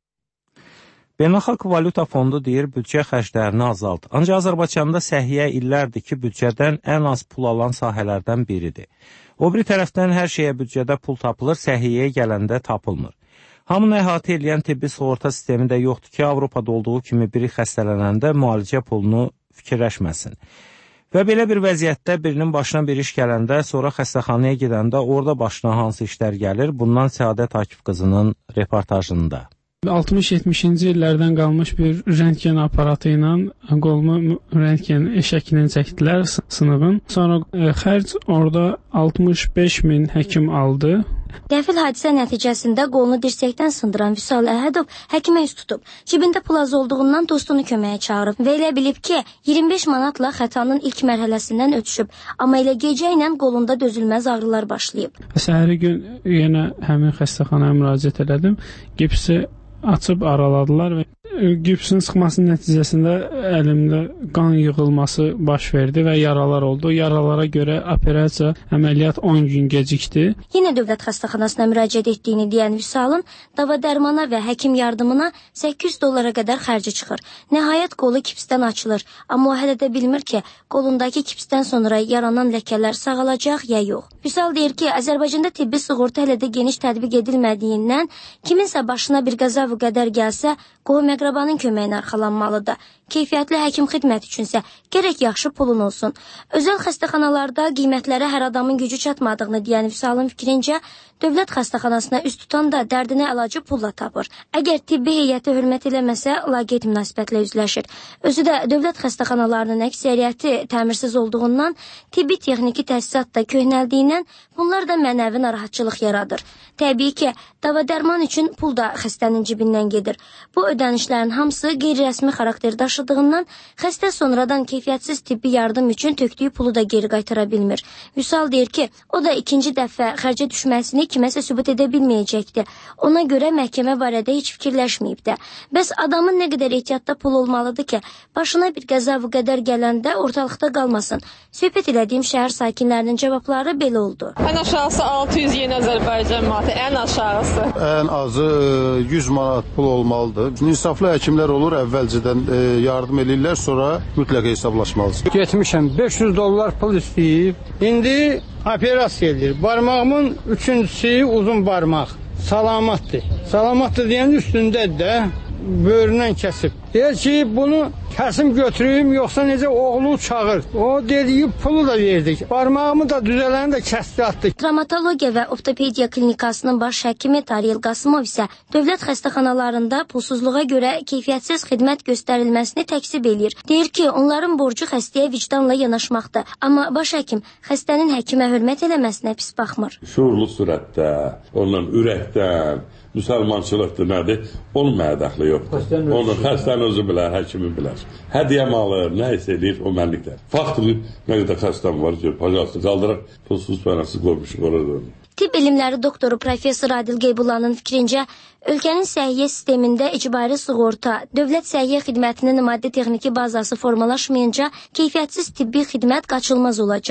Beynəlxalq Valyuta Fondu deyir, büdcə xərclərini azalt. Ancaq Azərbaycanda səhiyyə illərdir ki, büdcədən ən az pul alan sahələrdən biridir. O biri tərəfdən hər şeyə büdcədə pul tapılır, səhiyyəyə gələndə tapılmır. Hamını əhatə edən tibbi sığorta sistemi də yoxdur ki, Avropada olduğu kimi biri xəstələnəndə müalicə pulunu fikirləşməsin. Və belə bir vəziyyətdə birinin başına bir iş gələndə, sonra xəstəxanaya gedəndə orada başına hansı işlər gəlir, bundan Səadət Akif qızının reportajında. altmış yetmişinci illərdən qalmış bir rentgen aparatı ilə qolumu rentgen şəklini çəkdilər sınığın. Sonra e, xərc orada altmış beş min həkim aldı. Qəfil hadisə nəticəsində qolunu dirsəkdən sındıran Vüsal Əhədov həkimə üst tutub. Cibində pul az olduğundan dostunu köməyə çağırıb və elə bilib ki, iyirmi beş manatla xətanın ilk mərhələsindən ötüşüb. Amma elə gecə ilə qolunda dözülməz ağrılar başlayıb. Səhəri gün yenə həmin xəstəxanaya müraciət elədim. Gipsi açıb araladılar və gipsin sıxmasının nəticəsində əlimdə qan yığılması baş verdi və yaralar oldu. Yaralara görə operasiya, əməliyyat on gün gecikdi. Yenə dövlət xəstəxanasına müraciət etdiyini deyən Vüsalın dava dərmana və həkim yardımına səkkiz yüz dollara qədər xərci çıxır. Nəhayət qolu kipsdən açılır. Amma o hələ də bilmir ki, qolundakı kipsdən sonra yaranan ləkələr sağalacaq ya yox. Vüsal deyir ki, Azərbaycanda tibbi sığorta hələ də geniş tətbiq edilmədiyindən kiminsə başına bir qəza və qədər gəlsə, qohum əqrabanın köməyinə arxalanmalıdır. Keyfiyyətli həkim xidməti üçünsə gərək yaxşı pulun olsun. Özəl xəstəxanalarda qiymətlərə hər adamın gücü çatmadığını deyən Vüsalın fikrincə, dövlət xəstəxanasına üst tutan da dərdinə əlacı pulla tapır. Əgər tibbi heyəti hörmət eləməsə, laqeyd münasibətlə üzləşir. Özü də dövlət xəstəxanalarının əksəriyyəti təmirsiz olduğundan, tibbi texniki təsisat da köhnəldiyindən bunlar da mənəvi narahatçılıq yaradır. Təbii ki, dava dərman üçün pul da xəstənin cibindən gedir. Bu ödənişlərin hamısı qeyri-rəsmi xarakter daşıdığından xəstə sonradan keyfiyyətsiz tibbi yardım üçün tökdüyü pulu da geri qaytara bilmir. Vüsal deyir ki, o da ikinci dəfə xərcə düşməsini kiməsə sübut edə bilməyəcəkdir. Ona görə məhkəmə barədə heç fikirləşməyib də. Bəs adamın nə qədər ehtiyatda pul olmalıdır ki, başına bir qəza və qədər gələndə ortalıqda qalmasın. Söhbət elədiyim şəhər sakinlərinin cavabları belə oldu. Ən aşağısı altı yüz yeni Azərbaycan manatı, ən aşağısı. Ən azı yüz manat pul olmalıdır. İnsaflı həkimlər olur, əvvəlcədən e, yardım edirlər, sonra mütləq hesablaşmalısınız. Getmişəm, beş yüz dollar pul istəyib. İndi operasiya edir. Barmağımın üçüncüsü uzun barmaq. Salamatdır. Salamatdır deyənin üstündədir də, böyründən kəsib. Deyir ki, bunu kəsim götürüyüm, yoxsa necə oğlu çağır. O dediyi pulu da verdik. Barmağımı da düzələni də kəsdi atdı. Travmatologiya və ortopediya klinikasının baş həkimi Tariyel Qasımov isə dövlət xəstəxanalarında pulsuzluğa görə keyfiyyətsiz xidmət göstərilməsini təksib eləyir. Deyir ki, onların borcu xəstəyə vicdanla yanaşmaqdır. Amma baş həkim xəstənin həkimə hörmət eləməsinə pis baxmır. Şuurlu surətdə, ondan ürəkdən, müsəlmançılıqdır nədir? Onun mənə dəxli yoxdur. Onun xəstənin özü bilər, həkimi bilər. Hədiyyə alır, nə isə edir, o mənlikdir. Faktlı nə qədər xəstəm var ki, pajası qaldıraq, pulsuz pənəsiz qoymuşuq orada. Tibb elmləri doktoru professor Adil Qeybullahın fikrincə, ölkənin səhiyyə sistemində icbari sığorta, dövlət səhiyyə xidmətinin maddi texniki bazası formalaşmayınca keyfiyyətsiz tibbi xidmət qaçılmaz olacaq.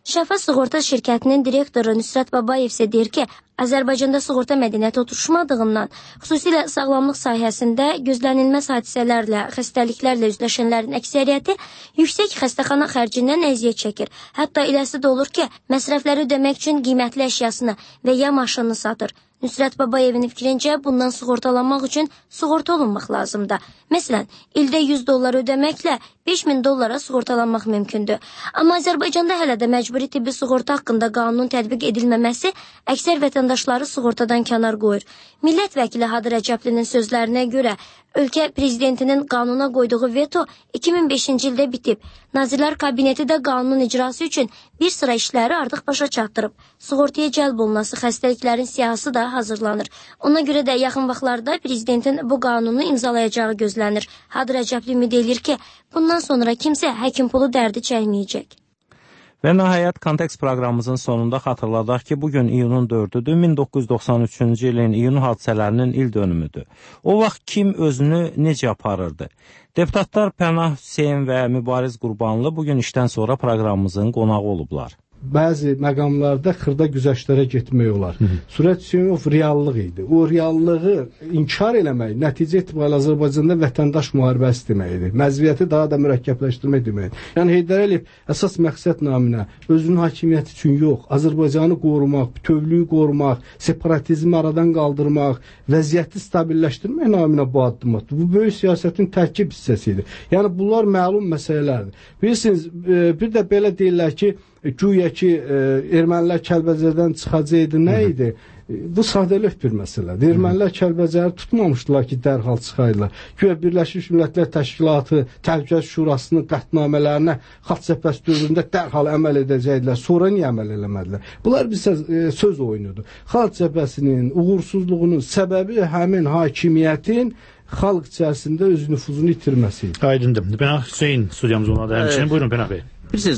Şəfa Sığorta şirkətinin direktoru Nüsrət Babayev isə deyir ki, Azərbaycanda sığorta mədəniyyəti oturuşmadığından, xüsusilə sağlamlıq sahəsində gözlənilməz hadisələrlə, xəstəliklərlə üzləşənlərin əksəriyyəti yüksək xəstəxana xərcindən əziyyət çəkir. Hətta eləsi də olur ki, məsrəfləri ödəmək üçün qiymətli əşyasını və ya maşını satır. Nüsrət Babayevin fikrincə bundan sığortalanmaq üçün sığorta olunmaq lazımdır. Məsələn, ildə yüz dollar ödəməklə beş min dollara sığortalanmaq mümkündür. Amma Azərbaycanda hələ də məcburi tibbi sığorta haqqında qanunun tətbiq edilməməsi əksər vətəndaşları sığortadan kənar qoyur. Millət vəkili Hadi Rəcəblinin sözlərinə görə, ölkə prezidentinin qanuna qoyduğu veto iki min beşinci ildə bitib. Nazirlər Kabineti də qanunun icrası üçün bir sıra işləri artıq başa çatdırıb. Sığortaya cəlb olunası xəstəliklərin siyahısı da hazırlanır. Ona görə də yaxın vaxtlarda prezidentin bu qanunu imzalayacağı gözlənir. Hadi Rəcəbli ümid edir ki, bundan sonra kimsə həkim pulu dərdi çəkməyəcək. Və nəhayət kontekst proqramımızın sonunda xatırladaq ki, bugün iyunun dördüdür, min doqquz yüz doxsan üçüncü ilin iyun hadisələrinin il dönümüdür. O vaxt kim özünü necə aparırdı? Deputatlar Pənah Hüseyn və Mübariz Qurbanlı bugün işdən sonra proqramımızın qonağı olublar. Bəzi məqamlarda xırda güzəştlərə getmək olar. Sürət Hüseynov reallıq idi. O reallığı inkar eləmək, nəticə etibarilə Azərbaycanda vətəndaş müharibəsi deməkdir. Məzviyyəti daha da mürəkkəbləşdirmək deməkdir. Yəni Heydər Əliyev əsas məqsəd naminə özünün hakimiyyəti üçün yox, Azərbaycanı qorumaq, bütövlüyü qorumaq, separatizmi aradan qaldırmaq, vəziyyəti stabilləşdirmək naminə bu addım atdı. Bu böyük siyasətin tərkib hissəsi idi. Yəni bunlar məlum məsələlərdir. Bilirsiniz, bir də belə deyirlər ki, güya ki, e, ermənilər Kəlbəcərdən çıxacaqdı, nə idi? E, bu sadəlöv bir məsələdir. Ermənilər Kəlbəcəri tutmamışdılar ki, dərhal çıxaydılar. Güya Birləşmiş Millətlər Təşkilatı Təhlükəsizlik Şurasının qətnamələrinə Xalq Cəbhəsi dövründə dərhal əməl edəcəkdilər. Sonra niyə əməl eləmədilər? Bunlar bir söz, e, söz oyunudur. Xalq Cəbhəsinin uğursuzluğunun səbəbi həmin hakimiyyətin xalq içərisində öz nüfuzunu itirməsi. Aydındır. Pənah Hüseyn studiyamız olmadı həmçinin. Buyurun Pənah Bey. Bilirsiniz,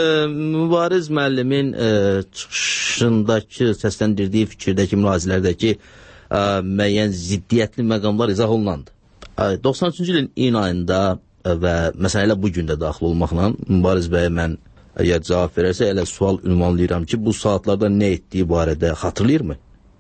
Mübariz müəllimin e, çıxışındakı, səsləndirdiyi fikirdəki, mürazilərdəki e, müəyyən ziddiyyətli məqamlar izah olunandı. E, doxsan üçüncü ilin iyun ayında e, və məsələ bu gün də daxil olmaqla Mübariz bəyə mən əgər cavab verərsə, elə sual ünvanlayıram ki, bu saatlarda nə etdiyi barədə xatırlayırmı?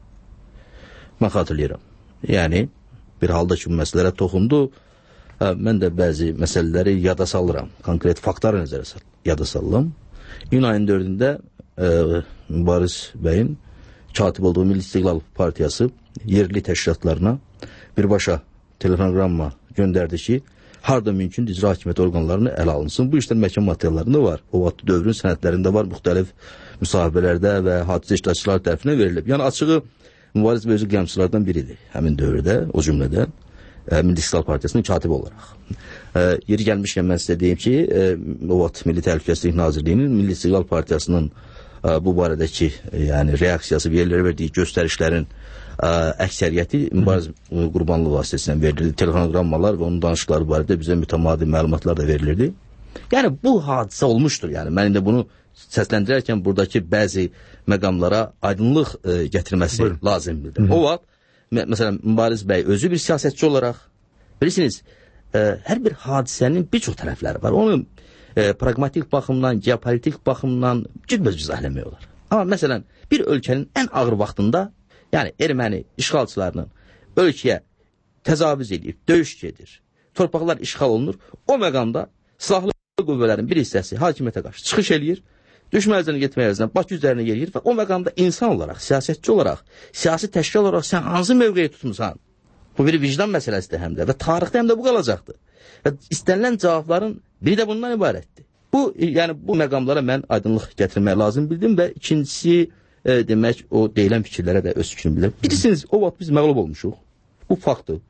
Mən xatırlayıram. Yəni, bir halda ki, bu məsələlərə toxundu, e, mən də bəzi məsələləri yada salıram, konkret faktları nəzərə salım. Yada sallam. İyun ayının dördündə e, Mübariz bəyin katib olduğu Milli İstiqlal Partiyası yerli təşkilatlarına birbaşa telefonogramma göndərdi ki, harda mümkün icra hakimiyyəti orqanlarını ələ alınsın. Bu işlər məhkəmə materiallarında var. O vaxt dövrün sənədlərində var, müxtəlif müsahibələrdə və hadisə iştirakçıları tərəfindən verilib. Yəni açığı Mübariz bəy özü qiyamçılardan biridir həmin dövrdə, o cümlədən Milli İstiqlal Partiyasının katibi olaraq. E, yeri gəlmişkən mən sizə deyim ki, e, o vaxt Milli Təhlükəsizlik Nazirliyinin Milli İstiqlal Partiyasının e, bu barədəki e, yəni reaksiyası verilirə verdiyi göstərişlərin e, əksəriyyəti Mübariz Qurbanlı vasitəsindən verilirdi. Telefonogrammalar və onun danışıqları barədə bizə mütəmadi məlumatlar da verilirdi. Yəni bu hadisə olmuşdur. Yəni mən indi bunu səsləndirərkən buradakı bəzi məqamlara aydınlıq e, gətirməsi Buyurun. lazımdır. O vaxt məsələn, Mübariz bəy özü bir siyasətçi olaraq, bilirsiniz, e, hər bir hadisənin bir çox tərəfləri var. Onu e, pragmatik baxımdan, geopolitik baxımdan cüzbəz izah eləmək olar. Amma məsələn, bir ölkənin ən ağır vaxtında, yəni erməni işğalçılarının ölkəyə təcavüz edib, döyüş gedir, torpaqlar işğal olunur, o məqamda silahlı qüvvələrin bir hissəsi hakimiyyətə qarşı çıxış eləyir, düşmənizdən getmək əvəzinə Bakı üzərinə yeriyir və o məqamda insan olaraq, siyasətçi olaraq, siyasi təşkil olaraq sən hansı mövqeyi tutmusan? Bu bir vicdan məsələsidir həm də və tarixdə həm də bu qalacaqdır. Və istənilən cavabların biri də bundan ibarətdir. Bu, yəni bu məqamlara mən aydınlıq gətirmək lazım bildim və ikincisi e, demək o deyilən fikirlərə də öz fikrimi bilirəm. Bilirsiniz, o vaxt biz məğlub olmuşuq. Bu faktdır.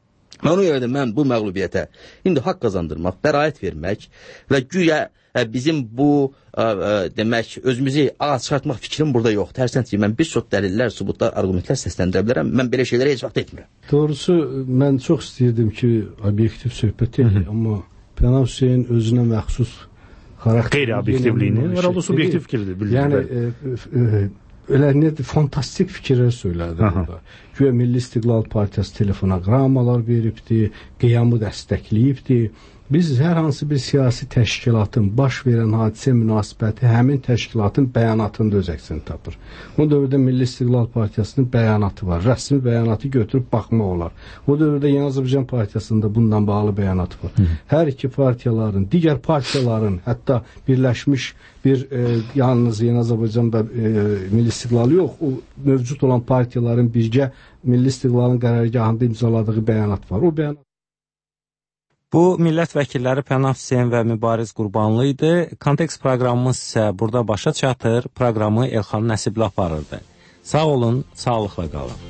Və ona görə də mən bu məğlubiyyətə indi haqq qazandırmaq, bəraət vermək və güya ə, bizim bu ə, ə, demək özümüzü ağa çıxartmaq fikrim burada yox. Tərsənçi mən bir çox dəlillər, sübutlar, argumentlər səsləndirə bilərəm. Mən belə şeylərə heç vaxt etmirəm. Doğrusu mən çox istəyirdim ki, obyektiv söhbət edək, amma Pənah Hüseyn özünə məxsus xarakter qeyri-obyektivliyini, var oldu subyektiv fikirdir. Yəni e, e, elə nədir, fantastik fikirlər söylədi burada. Güya Milli İstiqlal Partiyası telefonogrammalar veribdi, qiyamı dəstəkləyibdi Biz hər hansı bir siyasi təşkilatın baş verən hadisə münasibəti həmin təşkilatın bəyanatında öz əksini tapır. O dövrdə Milli İstiqlal Partiyasının bəyanatı var. Rəsmi bəyanatı götürüb baxmaq olar. O dövrdə Yeni Azərbaycan Partiyasında bundan bağlı bəyanatı var. Hı. Hər iki partiyaların, digər partiyaların, hətta birləşmiş bir e, yalnız Yeni Azərbaycan və e, Milli İstiqlalı yox, o mövcud olan partiyaların birgə Milli İstiqlalın qərargahında imzaladığı bəyanat var. O bəyanat Bu, millət vəkilləri Pənah Hüseyn və Mübariz Qurbanlı idi. Kontekst proqramımız isə burada başa çatır. Proqramı Elxan Nəsibli aparırdı. Sağ olun, sağlıqla qalın.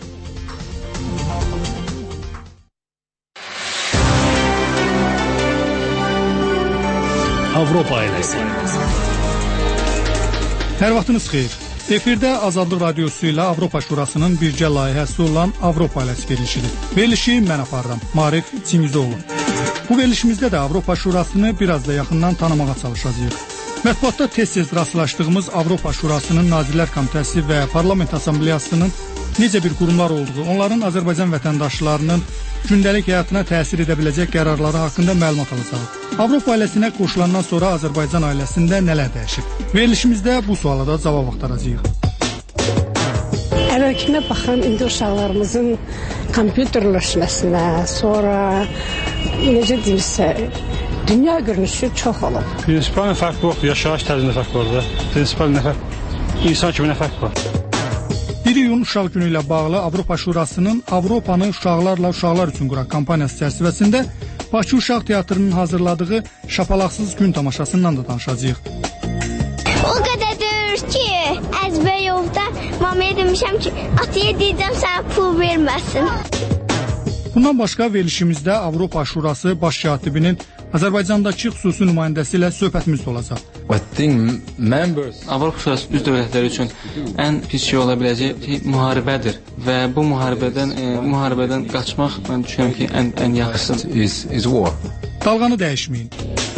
Avropa ailəsi. Hər vaxtınız xeyir. Efirdə Azadlıq Radiosu ilə Avropa Şurasının birgə layihəsi olan Avropa ailəsi verilişidir. Verilişi mən aparıram, Marif Çingizoğlu. Bu verilişimizdə də Avropa Şurasını biraz da yaxından tanımağa çalışacağıq. Mətbuatda tez-tez rastlaşdığımız Avropa Şurasının Nazirlər Komitəsi və Parlament Assambleyasının necə bir qurumlar olduğu, onların Azərbaycan vətəndaşlarının gündəlik həyatına təsir edə biləcək qərarları haqqında məlumat alacağıq. Avropa ailəsinə qoşulandan sonra Azərbaycan ailəsində nələr dəyişib? Verilişimizdə bu suala da cavab axtaracağıq. Əvvəlkinə baxıram, indi uşaqlarımızın kompüterləşməsinə, sonra necə deyirsə, dünya görünüşü çox olub. Prinsipal nə fərq yoxdur, yaşayış tərzində fərq var da. Prinsipal nə fərq, insan kimi nə fərq var. bir iyun Uşaq Günü ilə bağlı Avropa Şurasının Avropanı uşaqlarla uşaqlar üçün quraq kampaniyası çərçivəsində Bakı Uşaq Teatrının hazırladığı Şapalaqsız Gün tamaşasından da danışacağıq. O qədər deyir ki, əzbəyovda mamaya demişəm ki, ataya deyəcəm sənə pul verməsin. Bundan başqa verilişimizdə Avropa Şurası baş katibinin Azərbaycandakı xüsusi nümayəndəsi ilə söhbətimiz olacaq. Avropa Şurası üzv dövlətləri üçün ən pis şey ola biləcək müharibədir və bu müharibədən e, müharibədən qaçmaq mən düşünürəm ki, ən ən yaxşısıdır. Dalğanı dəyişməyin.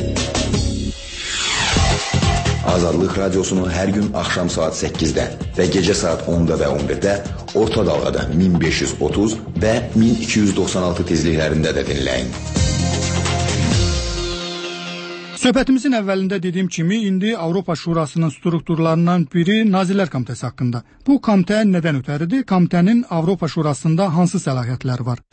Azadlıq Radiosu'nu hər gün axşam saat səkkizdə və gecə saat onda və on birdə orta dalğada min beş yüz otuz və min iki yüz doxsan altı tezliklərində də dinləyin. Söhbətimizin əvvəlində dediyim kimi, indi Avropa Şurasının strukturlarından biri Nazirlər Komitəsi haqqında. Bu komitə nədən ötəridir? Komitənin Avropa Şurasında hansı səlahiyyətləri var?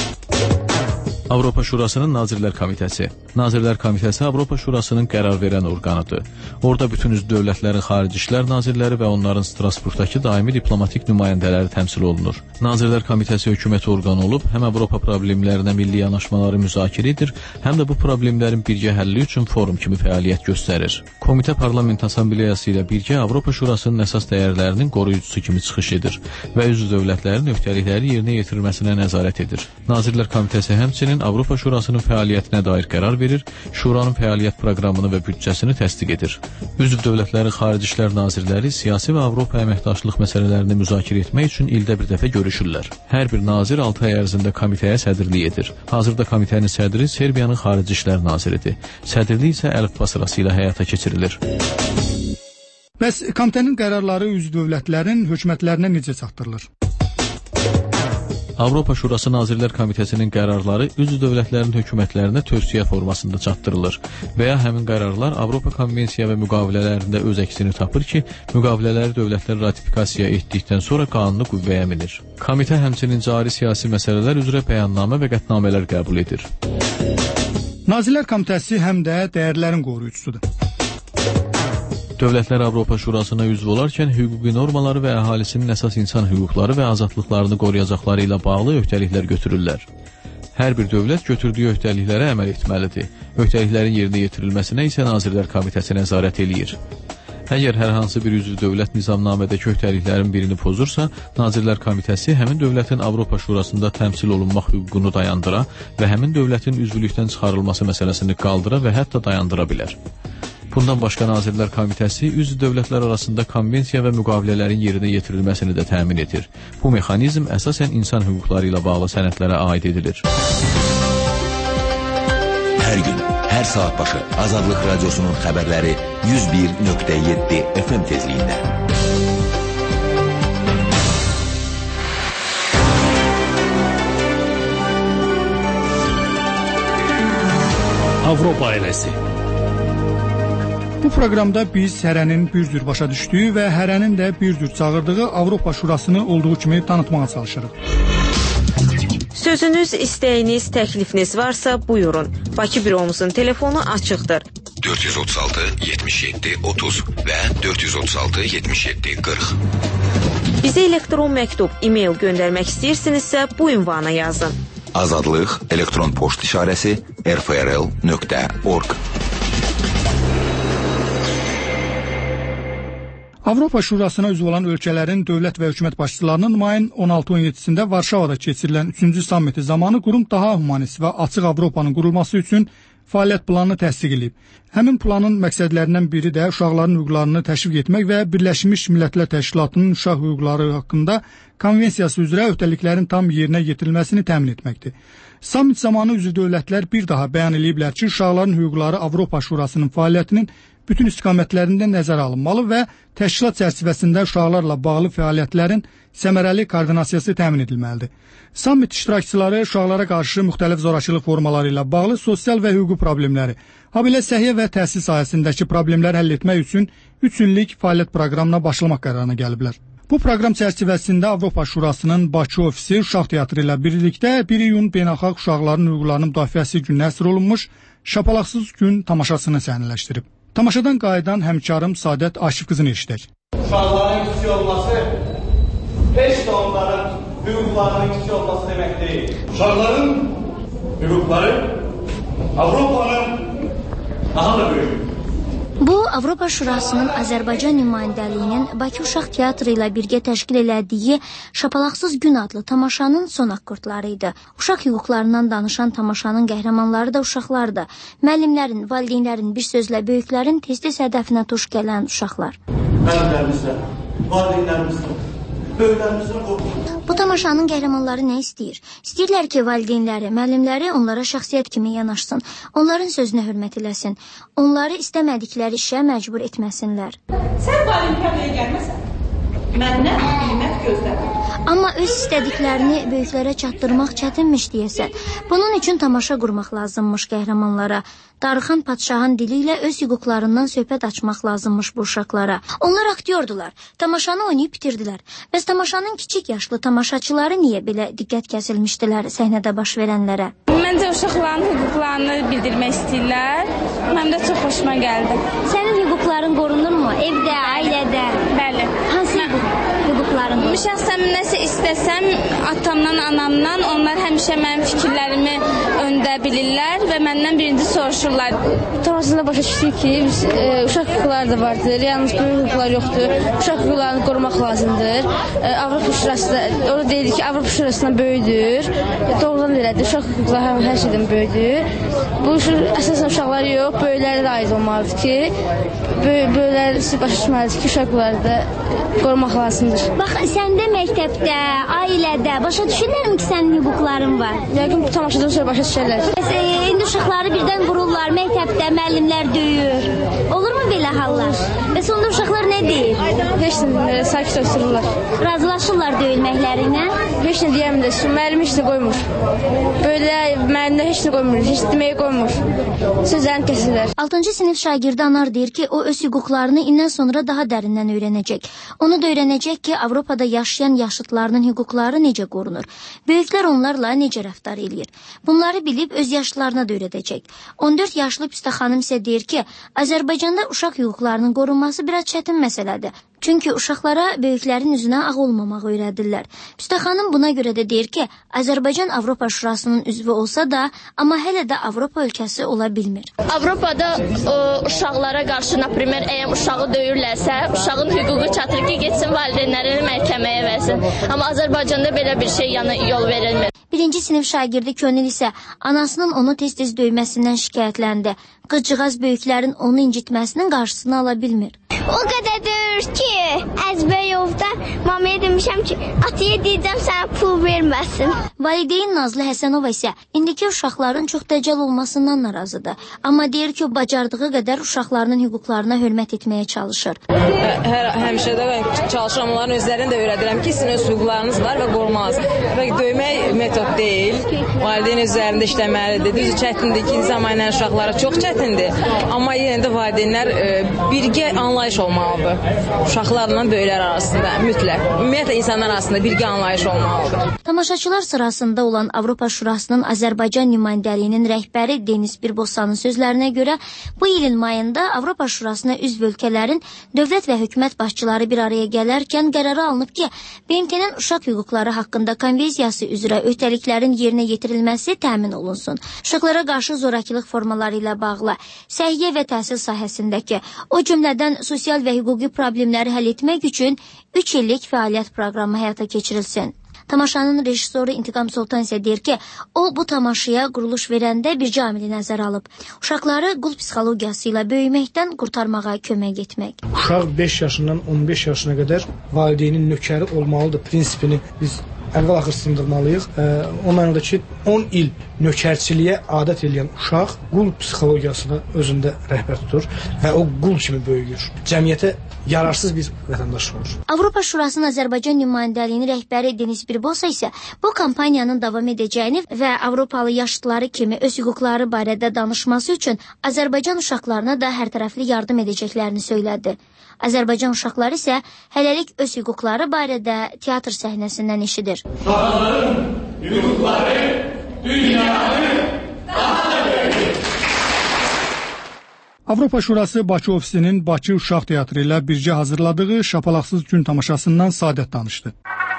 Avropa Şurasının Nazirlər Komitəsi. Nazirlər Komitəsi Avropa Şurasının qərar verən orqanıdır. Orada bütün üzv dövlətlərin xarici işlər nazirləri və onların Strasburqdakı daimi diplomatik nümayəndələri təmsil olunur. Nazirlər Komitəsi hökumət orqanı olub, həm Avropa problemlərinə milli yanaşmaları müzakirə edir, həm də bu problemlərin birgə həlli üçün forum kimi fəaliyyət göstərir. Komitə Parlament Assambleyası ilə birgə Avropa Şurasının əsas dəyərlərinin qoruyucusu kimi çıxış edir və üzv dövlətlərin öhdəlikləri yerinə yetirilməsinə nəzarət edir. Nazirlər Komitəsi həmçinin Avropa Şurasının fəaliyyətinə dair qərar verir, Şuranın fəaliyyət proqramını və büdcəsini təsdiq edir. Üzv dövlətlərin xarici işlər nazirləri siyasi və Avropa əməkdaşlıq məsələlərini müzakirə etmək üçün ildə bir dəfə görüşürlər. Hər bir nazir altı ay ərzində komitəyə sədrlik edir. Hazırda komitənin sədri Serbiyanın xarici işlər naziridir. Sədrlik isə əlifba sırası ilə həyata keçirilir. Bəs komitənin qərarları üzv dövlətlərin hökumətlərinə necə çatdırılır? Avropa Şurası Nazirlər Komitəsinin qərarları üzv dövlətlərin hökumətlərinə tövsiyə formasında çatdırılır və ya həmin qərarlar Avropa Konvensiya və müqavilələrində öz əksini tapır ki, müqavilələri dövlətlər ratifikasiya etdikdən sonra qanuni qüvvəyə minir. Komitə həmçinin cari siyasi məsələlər üzrə bəyannamə və qətnamələr qəbul edir. Nazirlər Komitəsi həm də dəyərlərin qoruyucusudur. Dövlətlər Avropa Şurasına üzv olarkən hüquqi normaları və əhalisinin əsas insan hüquqları və azadlıqlarını qoruyacaqları ilə bağlı öhdəliklər götürürlər. Hər bir dövlət götürdüyü öhdəliklərə əməl etməlidir. Öhdəliklərin yerinə yetirilməsinə isə Nazirlər Komitəsi nəzarət eləyir. Əgər hər hansı bir üzv dövlət nizamnamədəki öhdəliklərin birini pozursa, Nazirlər Komitəsi həmin dövlətin Avropa Şurasında təmsil olunmaq hüququnu dayandıra və həmin dövlətin üzvlükdən çıxarılması məsələsini qaldıra və hətta dayandıra bilər. Bundan başqa Nazirlər Komitəsi üzv dövlətlər arasında konvensiya və müqavilələrin yerinə yetirilməsini də təmin edir. Bu mexanizm əsasən insan hüquqları ilə bağlı sənədlərə aid edilir. Hər gün, hər saat başı Azadlıq Radiosunun xəbərləri yüz bir nöqtə yeddi F M tezliyində. Avropa ailəsi. Bu proqramda biz hərənin bir cür başa düşdüyü və hərənin də bir cür çağırdığı Avropa Şurasını olduğu kimi tanıtmağa çalışırıq. Sözünüz, istəyiniz, təklifiniz varsa buyurun. Bakı büromuzun telefonu açıqdır. dörd yüz otuz altı yetmiş yeddi otuz və dörd yüz otuz altı yetmiş yeddi qırx. Bizə elektron məktub, e-mail göndərmək istəyirsinizsə bu ünvana yazın. Azadlıq elektron poçt işarəsi r f r l nöqtə org. Avropa Şurasına üzv olan ölkələrin dövlət və hökumət başçılarının mayın on altı on yeddisində Varşavada keçirilən üçüncü sammiti zamanı qurum daha humanist və açıq Avropanın qurulması üçün fəaliyyət planını təsdiq edib. Həmin planın məqsədlərindən biri də uşaqların hüquqlarını təşviq etmək və Birləşmiş Millətlər Təşkilatının uşaq hüquqları haqqında konvensiyası üzrə öhdəliklərin tam yerinə yetirilməsini təmin etməkdir. Sammit zamanı üzv dövlətlər bir daha bəyan ediblər ki, uşaqların hüquqları Avropa Şurasının fəaliyyətinin bütün istiqamətlərində nəzərə alınmalı və təşkilat çərçivəsində uşaqlarla bağlı fəaliyyətlərin səmərəli koordinasiyası təmin edilməlidir. Sammit iştirakçıları uşaqlara qarşı müxtəlif zorakılıq formaları ilə bağlı sosial və hüquqi problemləri, habelə səhiyyə və təhsil sahəsindəki problemləri həll etmək üçün üç illik fəaliyyət proqramına başlamaq qərarına gəliblər. Bu proqram çərçivəsində Avropa Şurasının Bakı ofisi Uşaq Teatrı ilə birlikdə bir iyun Beynəlxalq Uşaqların Hüquqlarının Müdafiəsi gününə həsr olunmuş Şapalaqsız gün tamaşasını səhnələşdirib. Tamaşadan qayıdan həmkarım Sadət Aşif qızını eşidək. Uşaqların kiçik olması heç də onların hüquqlarının kiçik olması demək deyil. Uşaqların hüquqları Avropanın daha da böyük. Bu, Avropa Şurasının Azərbaycan nümayəndəliyinin Bakı Uşaq Teatrı ilə birgə təşkil elədiyi Şapalaqsız gün adlı tamaşanın son akkordları idi. Uşaq hüquqlarından danışan tamaşanın qəhrəmanları da uşaqlardır. Müəllimlərin, valideynlərin, bir sözlə böyüklərin tez-tez hədəfinə tuş gələn uşaqlar. Müəllimlərimizlə, valideynlərimizlə, böyüklərimizlə qorxun. Bu tamaşanın qəhrəmanları nə istəyir? İstəyirlər ki, valideynləri, müəllimləri onlara şəxsiyyət kimi yanaşsın, onların sözünə hörmət eləsin, onları istəmədikləri işə məcbur etməsinlər. Sən valideynlərə gəlməsən, məndən qiymət gözlədim. Amma öz istədiklərini böyüklərə çatdırmaq çətinmiş deyəsən. Bunun üçün tamaşa qurmaq lazımmış qəhrəmanlara. Darıxan padşahın dili ilə öz hüquqlarından söhbət açmaq lazımmış bu uşaqlara. Onlar aktyordular. Tamaşanı oynayıb bitirdilər. Bəs tamaşanın kiçik yaşlı tamaşaçıları niyə belə diqqət kəsilmişdilər səhnədə baş verənlərə? Məncə uşaqların hüquqlarını bildirmək istəyirlər. Mənim də çox xoşuma gəldi. Sənin hüquqların qorunurmu? Evdə, ailədə? Bəli. Hansı hüquqların? Şəxsən nəsə istəsəm, atamdan, anamdan, onlar həmişə mənim fikirlərimi öndə bilirlər və məndən birinci soruşurlar. Tamaşasında başa düşdük ki, biz, e, uşaq hüquqları da vardır, yalnız böyük hüquqlar yoxdur. Uşaq hüquqlarını qorumaq lazımdır. E, Avropa Şurası da, orada deyilir ki, Avropa Şurasından böyüdür. E, doğrudan elədir, uşaq hüquqları hər şeydən böyüdür. Bu əsasən uşaqlar yox, böyüklərə də aid olmalıdır ki, böyüklər başa düşməlidir ki, uşaq hüquqları da qorumaq lazımdır. Bax, səndə məktəbdə, ailədə başa düşürlərmi ki, sənin hüquqların var? Yəqin bu tamaşadan sonra başa düşərlər. Bəs, e, indi uşaqları birdən vururlar, məktəbdə müəllimlər döyür. Olurmu belə hallar? Bəs onda uşaqlar nə deyir? Heç nə, sakit otururlar. Razılaşırlar döyülməklərinə? Heç nə deyəmir, müəllim heç nə qoymur. Böyle müəllimlər heç nə qoymur, heç deməyə qoymur. Sözlərini kəsirlər. altıncı sinif şagirdi Anar deyir ki, o öz hüquqlarını indən sonra daha dərindən öyrənəcək. Onu da öyrənəcək ki, Avropada yaşayan yaşıtlarının hüquqları necə qorunur. Böyüklər onlarla necə rəftar eləyir. Bunları bilib öz yaşlılarına da öyrədəcək. on dörd yaşlı Püstə xanım isə deyir ki, Azərbaycanda uşaq hüquqlarının qorunması biraz çətin məsələdir. Çünki uşaqlara böyüklərin üzünə ağ olmamağı öyrədirlər. Püstə xanım buna görə də deyir ki, Azərbaycan Avropa Şurasının üzvü olsa da, amma hələ də Avropa ölkəsi ola bilmir. Avropada o, uşaqlara qarşı, naprimer, əgər uşağı döyürlərsə, uşağın hüququ çatır ki, getsin valideynlərini məhkəməyə versin. Amma Azərbaycanda belə bir şey yana yol verilmir. Birinci sinif şagirdi Könül isə anasının onu tez-tez döyməsindən şikayətləndi. Qızcığaz böyüklərin onu incitməsinin qarşısını ala bilmir. O qədər deyir ki, əzbəyovda mamaya demişəm ki, ataya deyəcəm sənə pul verməsin. Valideyn Nazlı Həsənova isə indiki uşaqların çox dəcəl olmasından narazıdır. Amma deyir ki, o bacardığı qədər uşaqlarının hüquqlarına hörmət etməyə çalışır. Hər, həmişə də mən çalışıram, onların özlərini də öyrədirəm ki, sizin öz hüquqlarınız var və qorumaz. Və döymək metod deyil. Valideyn üzərində işləməlidir. Düz çətindir, ikinci zamanla uşaqlara çox çətindir. Amma yenə də valideynlər e, birgə anlayış olmalıdır. Uşaqlarla böyüklər arasında mütləq. Ümumiyyətlə insanlar arasında birgə anlayış olmalıdır. Tamaşaçılar sırasında olan Avropa Şurasının Azərbaycan nümayəndəliyinin rəhbəri Deniz Birbosanın sözlərinə görə bu ilin mayında Avropa Şurasına üzv ölkələrin dövlət və hökumət başçıları bir araya gələrkən qərarı alınıb ki, B M T-nin uşaq hüquqları haqqında konvensiyası üzrə öhdəliklərin yerinə yetirilməsi təmin olunsun. Uşaqlara qarşı zorakılıq formaları ilə bağlı səhiyyə və təhsil sahəsindəki, o cümlədən sosial və hüquqi problemləri həll etmək üçün üç illik fəaliyyət proqramı həyata keçirilsin. Tamaşanın rejissoru İntiqam Sultan isə deyir ki, o bu tamaşaya quruluş verəndə bir camili nəzər alıb. Uşaqları qul psixologiyası ilə böyüməkdən qurtarmağa kömək etmək. Uşaq beş yaşından on beş yaşına qədər valideynin nökəri olmalıdır prinsipini biz əvvəl axır sındırmalıyıq. O mənada ki, on il nökərçiliyə adət edən uşaq qul psixologiyasına özündə rəhbər tutur və o qul kimi böyüyür. Cəmiyyətə yararsız bir vətəndaş olur. Avropa Şurasının Azərbaycan nümayəndəliyinin rəhbəri Deniz Birbosa isə bu kampaniyanın davam edəcəyini və Avropalı yaşlıları kimi öz hüquqları barədə danışması üçün Azərbaycan uşaqlarına da hərtərəfli yardım edəcəklərini söylədi. Azərbaycan uşaqları isə hələlik öz hüquqları barədə teatr səhnəsindən eşidir. Uşaqların hüquqları dünyanı daha da böyüdür. Avropa Şurası Bakı ofisinin Bakı Uşaq Teatrı ilə birgə hazırladığı Şapalaqsız gün tamaşasından Saadət danışdı.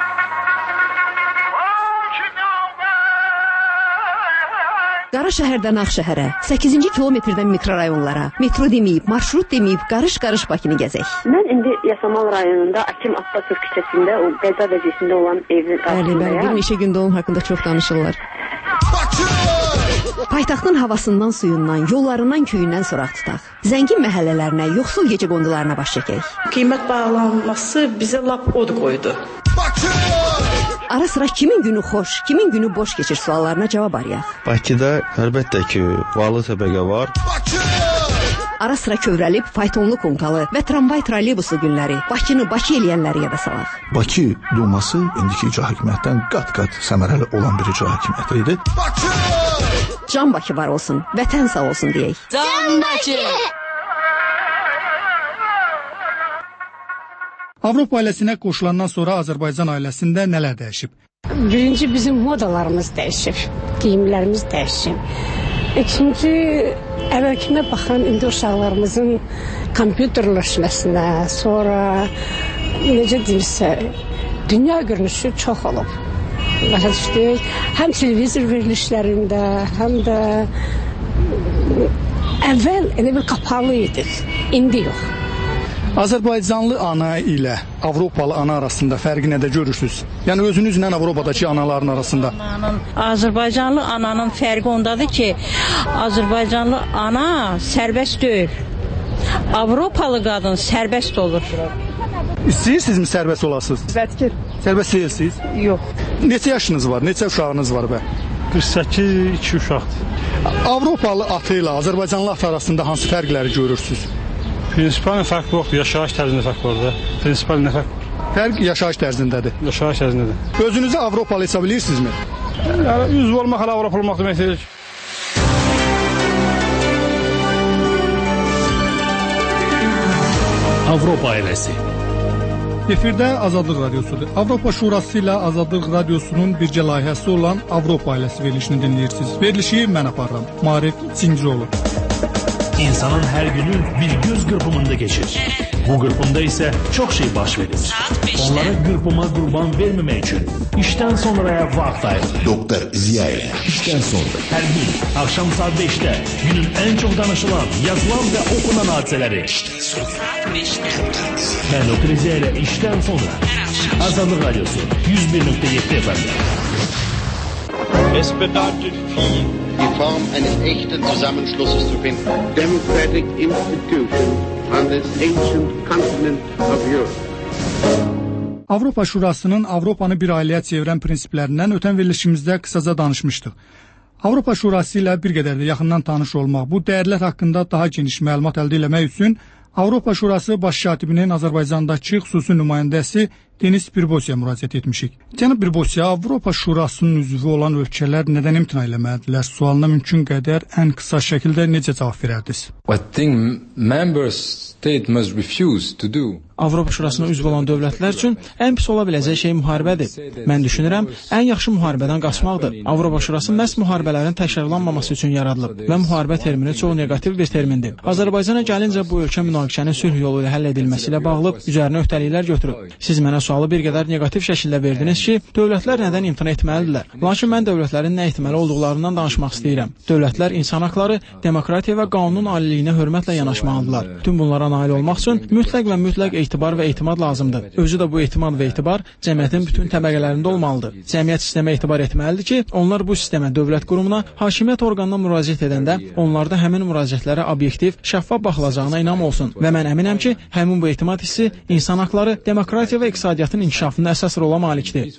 Qara şəhərdən Ağşəhərə, səkkizinci kilometrdən mikrorayonlara, metro deməyib, marşrut deməyib, qarış-qarış Bakını gəzək. Mən indi Yasamal rayonunda Akim Abbasov küçəsində o qəza vəziyyətində olan evin qarşısındayım. Bəli, bəli, bir neçə gündə onun haqqında çox danışırlar. Paytaxtın havasından, suyundan, yollarından, köyündən soraq tutaq. Zəngin məhəllələrinə, yoxsul gecə qondularına baş çəkək. Qiymət bağlanması bizə lap od qoydu. Ara sıra kimin günü xoş, kimin günü boş keçir suallarına cavab arayaq. Bakıda əlbəttə ki, varlı təbəqə var. Ara sıra kövrəlib, faytonlu konkalı və tramvay trolleybusu günləri Bakını Bakı eləyənləri yada salaq. Bakı Duması indiki icra hakimiyyətdən qat-qat səmərəli olan bir icra hakimiyyəti idi. Can Bakı var olsun, vətən sağ olsun deyək. Can Bakı! Avropa ailəsinə qoşulandan sonra Azərbaycan ailəsində nələr dəyişib? Birinci bizim modalarımız dəyişib, geyimlərimiz dəyişib. İkinci, əvvəlkinə baxan indi uşaqlarımızın kompüterləşməsinə, sonra necə deyirsə, dünya görünüşü çox olub. Başa düşdük, həm televizor verilişlərində, həm də əvvəl elə bir qapalı idi, indi yox. Azərbaycanlı ana ilə Avropalı ana arasında fərqi nədə görürsünüz? Yəni özünüzlə Avropadakı anaların arasında. Azərbaycanlı ananın fərqi ondadır ki, Azərbaycanlı ana sərbəst deyil. Avropalı qadın sərbəst olur. İstəyirsinizmi sərbəst olasınız? Zətkir. Sərbəst deyilsiniz? Yox. Neçə yaşınız var? Neçə uşağınız var bə? qırx səkkiz, iki uşaqdır. Avropalı atı ilə Azərbaycanlı atı arasında hansı fərqləri görürsünüz? Prinsipal fərq yoxdur, yaşayış tərzində fərq var da. Prinsipal nə fərq? Fərq yaşayış tərzindədir. Yaşayış tərzindədir. Özünüzü Avropalı hesab edirsinizmi? Yəni üzv olmaq hələ Avropalı olmaq demək deyil. Avropa ailəsi. Efirdə Azadlıq Radiosudur. Avropa Şurası ilə Azadlıq Radiosunun birgə layihəsi olan Avropa ailəsi verilişini dinləyirsiniz. Verilişi mən aparıram. Marif Çingizoğlu. İnsanın her günü bir göz kırpımında geçir. Bu kırpımda ise çok şey baş verir. Onlara kırpıma kurban vermemek için işten sonraya vakit ayırır. Doktor Ziya ile işten sonra. Her gün akşam saat beşte günün en çok danışılan, yazılan ve okunan hadiseleri. İşten sonra. Ben Doktor Ziya ile işten sonra. Azadlık Radyosu yüz bir nokta yedi F M'de. Es bedeutet viel, die Form eines echten Zusammenschlusses zu finden. Democratic institutions on this ancient continent of Europe. Avropa Şurasının Avropanı bir ailəyə çevirən prinsiplərindən ötən verilişimizdə qısaca danışmışdıq. Avropa Şurası ilə bir qədər də yaxından tanış olmaq, bu dəyərlər haqqında daha geniş məlumat əldə etmək üçün Avropa Şurası baş katibinin Azərbaycandakı xüsusi nümayəndəsi Denis Birbosya müraciət etmişik. Cənab Birbosya, Avropa Şurasının üzvü olan ölkələr nədən imtina eləməlidirlər? Sualına mümkün qədər ən qısa şəkildə necə cavab verərdiniz? I think member state must refuse to do. Avropa Şurasına üzv olan dövlətlər üçün ən pis ola biləcək şey müharibədir. Mən düşünürəm, ən yaxşı müharibədən qaçmaqdır. Avropa Şurası məhz müharibələrin təkrarlanmaması üçün yaradılıb və müharibə termini çox negativ bir termindir. Azərbaycana gəlincə bu ölkə münaqişənin sülh yolu ilə həll edilməsi ilə bağlı üzərinə öhdəliklər götürüb. Siz mənə sualı bir qədər negativ şəkildə verdiniz ki, dövlətlər nədən imtina etməlidirlər? Lakin mən dövlətlərin nə etməli olduqlarından danışmaq istəyirəm. Dövlətlər insan haqları, demokratiya və qanunun aliliyinə hörmətlə yanaşmalıdırlar. Bütün bunlara nail olmaq üçün mütləq və mütləq etibar və etimad lazımdır. Özü də bu etimad və etibar cəmiyyətin bütün təbəqələrində olmalıdır. Cəmiyyət sistemə etibar etməlidir ki, onlar bu sistemə, dövlət qurumuna, hakimiyyət orqanına müraciət edəndə onlarda həmin müraciətlərə obyektiv, şəffaf baxılacağına inam olsun. Və mən əminəm ki, həmin bu etimad hissi insan haqları, demokratiya və iqtisadiyyatın inkişafında əsas rola malikdir.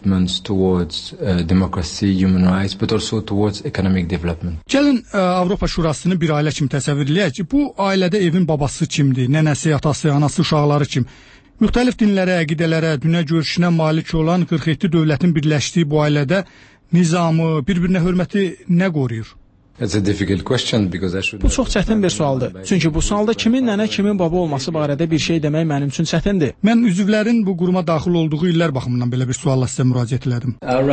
Gəlin Avropa Şurasını bir ailə kimi təsəvvür eləyək ki, bu ailədə evin babası kimdir, nənəsi, atası, anası, uşaqları kim? Müxtəlif dinlərə, əqidələrə, dünya görüşünə malik olan qırx yeddi dövlətin birləşdiyi bu ailədə nizamı, bir-birinə hörməti nə qoruyur? Bu çox çətin bir sualdır. Çünki bu sualda kimin nənə, kimin baba olması barədə bir şey demək mənim üçün çətindir. Mən üzvlərin bu quruma daxil olduğu illər baxımından belə bir sualla sizə müraciət elədim.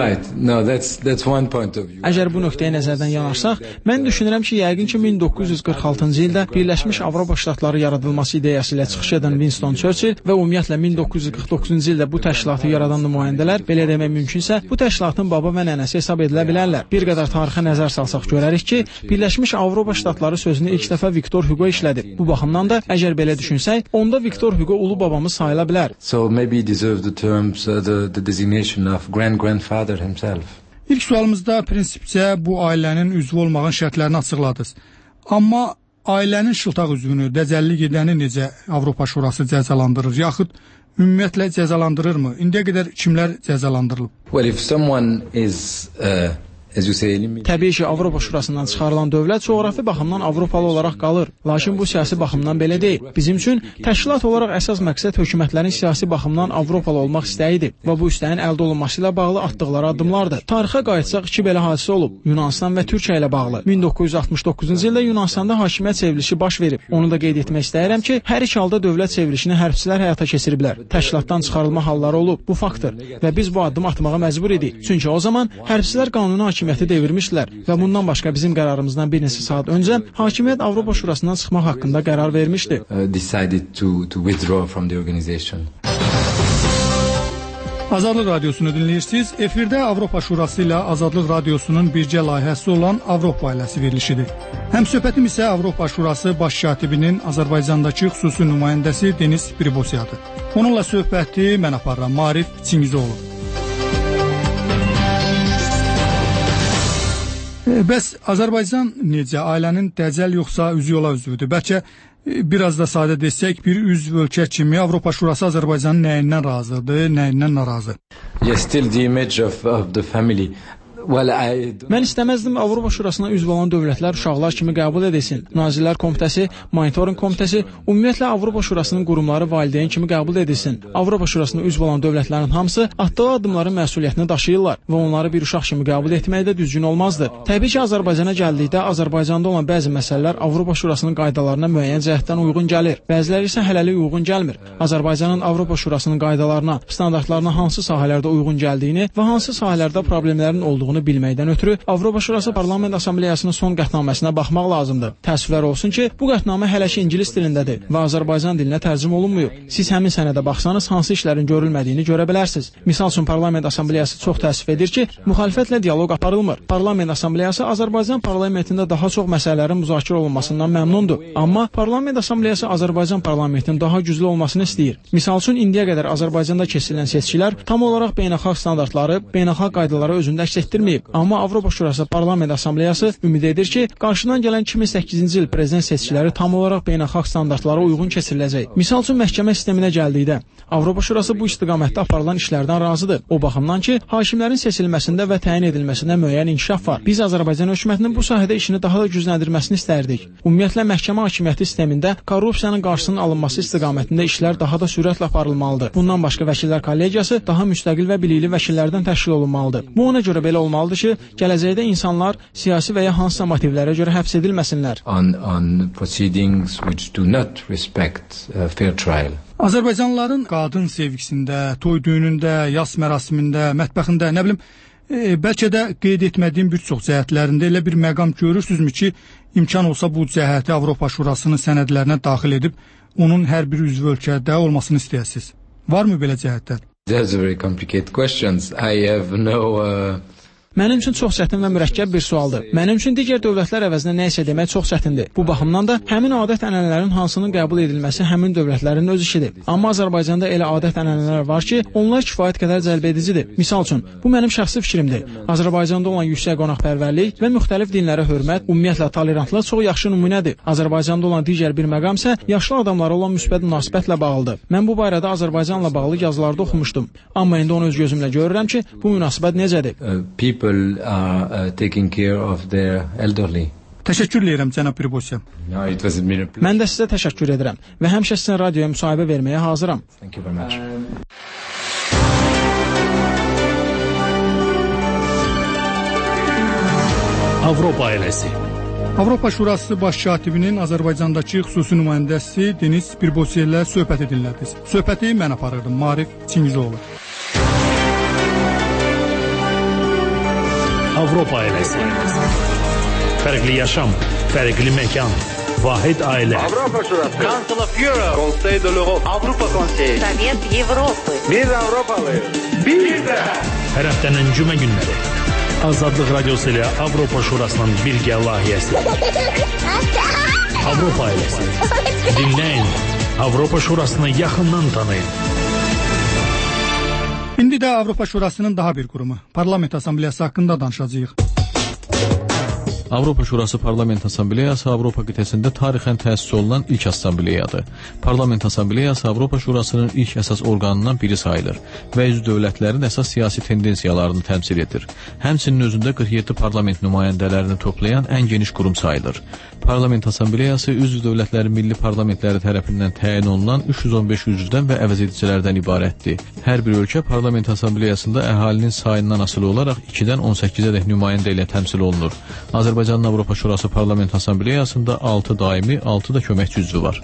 Əgər bu nöqtəyə nəzərdən yanarsaq, mən düşünürəm ki, yəqin ki, min doqquz yüz qırx altıncı ildə Birləşmiş Avropa Ştatları yaradılması ideyası ilə çıxış edən Winston Churchill və ümumiyyətlə min doqquz yüz qırx doqquzuncu ildə bu təşkilatı yaradan nümayəndələr, belə demək mümkünsə, bu təşkilatın baba və nənəsi hesab edilə bilərlər. Bir qədər tarixə nəzər salsaq görərik ki, Birləşmiş Avropa Ştatları sözünü ilk dəfə Viktor Hugo işlədib. Bu baxımdan da əgər belə düşünsək, onda Viktor Hugo ulu babamız sayıla bilər. So maybe he deserves the terms uh, the, the designation of grand grandfather himself. İlk sualımızda prinsipcə bu ailənin üzvü olmağın şərtlərini açıqladınız. Amma ailənin şıltaq üzvünü, dəcəllik edəni necə Avropa Şurası cəzalandırır, yaxud ümumiyyətlə cəzalandırırmı? İndiyə qədər kimlər cəzalandırılıb? Well, if someone is uh, Təbii ki, Avropa Şurasından çıxarılan dövlət coğrafi baxımdan Avropalı olaraq qalır. Lakin bu siyasi baxımdan belə deyil. Bizim üçün təşkilat olaraq əsas məqsəd hökumətlərin siyasi baxımdan Avropalı olmaq istəyidir və bu istəyin əldə olunması ilə bağlı atdıqları addımlardır. Tarixə qayıtsaq iki belə hadisə olub. Yunanistan və Türkiyə ilə bağlı. min doqquz yüz altmış doqquzuncu ildə Yunanistanda hakimiyyət çevrilişi baş verib. Onu da qeyd etmək istəyirəm ki, hər iki halda dövlət çevrilişini hərbçilər həyata keçiriblər. Təşkilatdan çıxarılma halları olub. Bu faktdır və biz bu addım atmağa məcbur idik. Çünki o zaman hərbçilər qanuni hakimiyyət hakimiyyəti devirmişdilər və bundan başqa bizim qərarımızdan bir neçə saat öncə hakimiyyət Avropa Şurasından çıxmaq haqqında qərar vermişdi. Azadlıq Radiosunu dinləyirsiniz. Efirdə Avropa Şurası ilə Azadlıq Radiosunun bircə layihəsi olan Avropa ailəsi verilişidir. Həmsöhbətim isə Avropa Şurası baş katibinin Azərbaycandakı xüsusi nümayəndəsi Denis Birbosyadır. Onunla söhbəti mən aparıram, Marif Çingizoğlu. Bəs Azərbaycan necə? Ailənin dəcəl yoxsa üzü yola üzvüdür? Bəlkə biraz da sadə desək, bir üzv ölkə kimi Avropa Şurası Azərbaycanın nəyindən razıdır, nəyindən narazı? Yes, still the image of, of the family. Well, I... Mən istəməzdim Avropa Şurasına üzv olan dövlətlər uşaqlar kimi qəbul edilsin. Nazirlər Komitəsi, Monitoring Komitəsi, ümumiyyətlə Avropa Şurasının qurumları valideyn kimi qəbul edilsin. Avropa Şurasına üzv olan dövlətlərin hamısı atdığı addımların məsuliyyətini daşıyırlar və onları bir uşaq kimi qəbul etmək də düzgün olmazdı. Təbii ki, Azərbaycana gəldikdə Azərbaycanda olan bəzi məsələlər Avropa Şurasının qaydalarına müəyyən cəhətdən uyğun gəlir. Bəziləri isə hələlik uyğun gəlmir. Azərbaycanın Avropa Şurasının qaydalarına, standartlarına hansı sahələrdə uyğun gəldiyini və hansı sahələrdə problemlərin olduğunu bilməkdən ötürü Avropa Şurası Parlament Assambleyasının son qətnaməsinə baxmaq lazımdır. Təəssüflər olsun ki, bu qətnamə hələ ki ingilis dilindədir və Azərbaycan dilinə tərcümə olunmuyub. Siz həmin sənədə baxsanız hansı işlərin görülmədiyini görə bilərsiniz. Misal üçün Parlament Assambleyası çox təəssüf edir ki, müxalifətlə dialoq aparılmır. Parlament Assambleyası Azərbaycan parlamentində daha çox məsələlərin müzakirə olunmasından məmnundur. Amma Parlament Assambleyası Azərbaycan parlamentinin daha güclü olmasını istəyir. Misal üçün indiyə qədər Azərbaycanda keçirilən seçkilər tam olaraq beynəlxalq standartları, beynəlxalq qaydaları özündə əks etdirmir. bilməyib. Amma Avropa Şurası Parlament Assambleyası ümid edir ki, qarşıdan gələn iki min səkkizinci il prezident seçkiləri tam olaraq beynəlxalq standartlara uyğun keçiriləcək. Misal üçün məhkəmə sisteminə gəldikdə, Avropa Şurası bu istiqamətdə aparılan işlərdən razıdır. O baxımdan ki, hakimlərin seçilməsində və təyin edilməsində müəyyən inkişaf var. Biz Azərbaycan hökumətinin bu sahədə işini daha da gücləndirməsini istərdik. Ümumiyyətlə, məhkəmə hakimiyyəti sistemində korrupsiyanın qarşısının alınması istiqamətində işlər daha da sürətlə aparılmalıdır. Bundan başqa vəkillər kollegiyası daha müstəqil və bilikli vəkillərdən təşkil olunmalıdır. Bu ona görə belə olmalıdır ki, gələcəkdə insanlar siyasi və ya hansısa motivlərə görə həbs edilməsinlər. On, on proceedings which do not respect uh, fair trial. Azərbaycanlıların qadın sevgisində, toy düyünündə, yas mərasimində, mətbəxində, nə bilim, e, bəlkə də qeyd etmədiyim bir çox cəhətlərində elə bir məqam görürsünüzmü ki, imkan olsa bu cəhəti Avropa Şurasının sənədlərinə daxil edib, onun hər bir üzv ölkədə olmasını istəyəsiniz. Varmı belə cəhətlər? That's a very complicated questions. I have no... Uh... Mənim üçün çox çətin və mürəkkəb bir sualdır. Mənim üçün digər dövlətlər əvəzinə nə isə demək çox çətindir. Bu baxımdan da həmin adət-ənənələrin hansının qəbul edilməsi həmin dövlətlərin öz işidir. Amma Azərbaycanda elə adət-ənənələr var ki, onlar kifayət qədər cəlb edicidir. Misal üçün, bu mənim şəxsi fikrimdir. Azərbaycanda olan yüksək qonaqpərvərlik və müxtəlif dinlərə hörmət, ümumiyyətlə tolerantlıq çox yaxşı nümunədir. Azərbaycanda olan digər bir məqam isə yaşlı adamlara olan müsbət münasibətlə bağlıdır. Mən bu barədə Azərbaycanla bağlı yazılarda oxumuşdum. Amma indi onu öz gözümlə görürəm ki, bu münasibət necədir? Uh, Are, uh, taking care of their elderly. Təşəkkür edirəm cənab Pribosyan. No, it was a minute. Mən də sizə təşəkkür edirəm və həmişə sizin radioya müsahibə verməyə hazıram. Thank you very much. Avropa ailəsi. Avropa Şurası baş katibinin Azərbaycandakı xüsusi nümayəndəsi Deniz Pribosyan ilə söhbət edirlərdiniz. Söhbəti mən aparırdım, Marif Çingizoğlu. Avropa ailəsi. Fərqli yaşam, fərqli məkan, vahid ailə. Avropa Şurası. Council of Europe. Conseil de l'Europe. Avropa Konseyi. Sovet Avropa. Biz Avropalıyıq. Biz də. Hər həftənin cümə günləri. Azadlıq Radiosu ilə Avropa Şurasının birgə layihəsi. Avropa ailəsi. Dinləyin. Avropa Şurasını yaxından tanıyın. İndi də Avropa Şurasının daha bir qurumu, Parlament Assambleyası haqqında danışacağıq. Avropa Şurası Parlament Assambleyası Avropa qitəsində tarixən təsis olunan ilk assambleyadır. Parlament Assambleyası Avropa Şurasının ilk əsas orqanından biri sayılır və üzv dövlətlərin əsas siyasi tendensiyalarını təmsil edir. Həmçinin özündə qırx yeddi parlament nümayəndələrini toplayan ən geniş qurum sayılır. Parlament Assambleyası üzv dövlətlərin milli parlamentləri tərəfindən təyin olunan üç yüz on beş üzvdən və əvəzedicilərdən ibarətdir. Hər bir ölkə Parlament Assambleyasında əhalinin sayından asılı olaraq ikidən on səkkizədək nümayəndə ilə təmsil olunur. Azərbaycanın Avropa Şurası Parlament Assambleyasında altı daimi, altı da köməkçi üzvü var.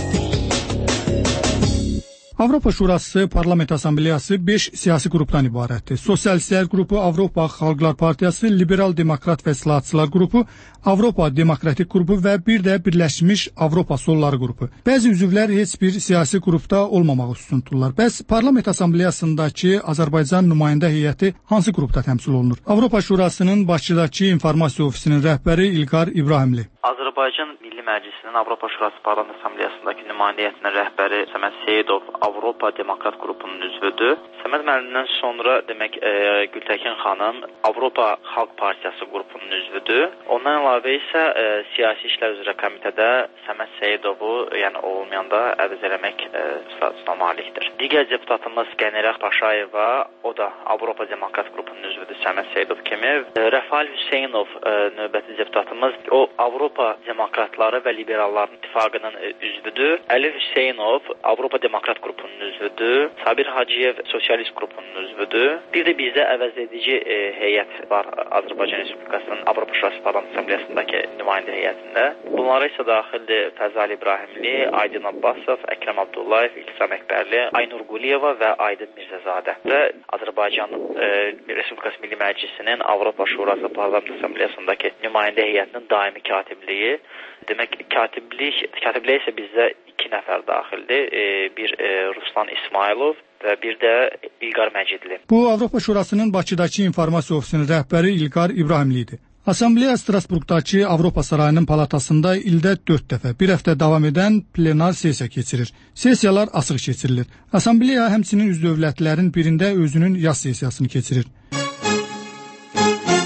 Avropa Şurası Parlament Assambleyası beş siyasi qrupdan ibarətdir. Sosialistlər qrupu, Avropa Xalqlar Partiyası, Liberal Demokrat və İslahatçılar qrupu, Avropa Demokratik qrupu və bir də Birləşmiş Avropa Solları qrupu. Bəzi üzvlər heç bir siyasi qrupda olmamağı üstün tuturlar. Bəs Parlament Assambleyasındakı Azərbaycan nümayəndə heyəti hansı qrupda təmsil olunur? Avropa Şurasının Bakıdakı informasiya ofisinin rəhbəri İlqar İbrahimli. Azərbaycan Milli Məclisinin Avropa Şurası Parlament Assambleyasındakı nümayəndə heyətinin rəhbəri Səməd Seyidov Avropa Demokrat qrupunun üzvüdür. Səməd müəllimdən sonra demək e, Gültəkin xanım Avropa Xalq Partiyası qrupunun üzvüdür. Ondan əlavə isə e, siyasi işlər üzrə komitədə Səməd Seyidovu, yəni olmayanda əvəz eləmək e, statusuna malikdir. Digər deputatımız Qənirəx Paşayeva, o da Avropa Demokrat qrupunun üzvüdür Səməd Seyidov kimi. E, Rəfail Hüseynov e, növbəti deputatımız, o Avropa Demokratları və Liberalların İttifaqının e, üzvüdür. Əli Hüseynov Avropa Demokrat qrupunun üzvüdür. Sabir Hacıyev Sosialist qrupunun üzvüdür. Bir də bizdə əvəz edici e, heyət var Azərbaycan Respublikasının Avropa Şurası Parlament Assambleyasındakı nümayəndə heyətində. Bunlara isə daxildir Fəzal İbrahimli, Aydın Abbasov, Əkrəm Abdullayev, İltisam Əkbərli, Aynur Quliyeva və Aydın Mirzəzadə. Və Azərbaycan e, Respublikası Milli Məclisinin Avropa Şurası Parlament Assambleyasındakı nümayəndə heyətinin daimi katibliyi. Demək, katiblik, katibliyə isə bizdə iki nəfər daxildir. E, bir e, Ruslan İsmailov və bir də İlqar Məcidli. Bu, Avropa Şurasının Bakıdakı informasiya ofisinin rəhbəri İlqar İbrahimli idi. Assambleya Strasburqdakı Avropa Sarayının palatasında ildə dörd dəfə, bir həftə davam edən plenar sessiya keçirir. Sessiyalar açıq keçirilir. Assambleya həmçinin üzv dövlətlərin birində özünün yaz sessiyasını keçirir.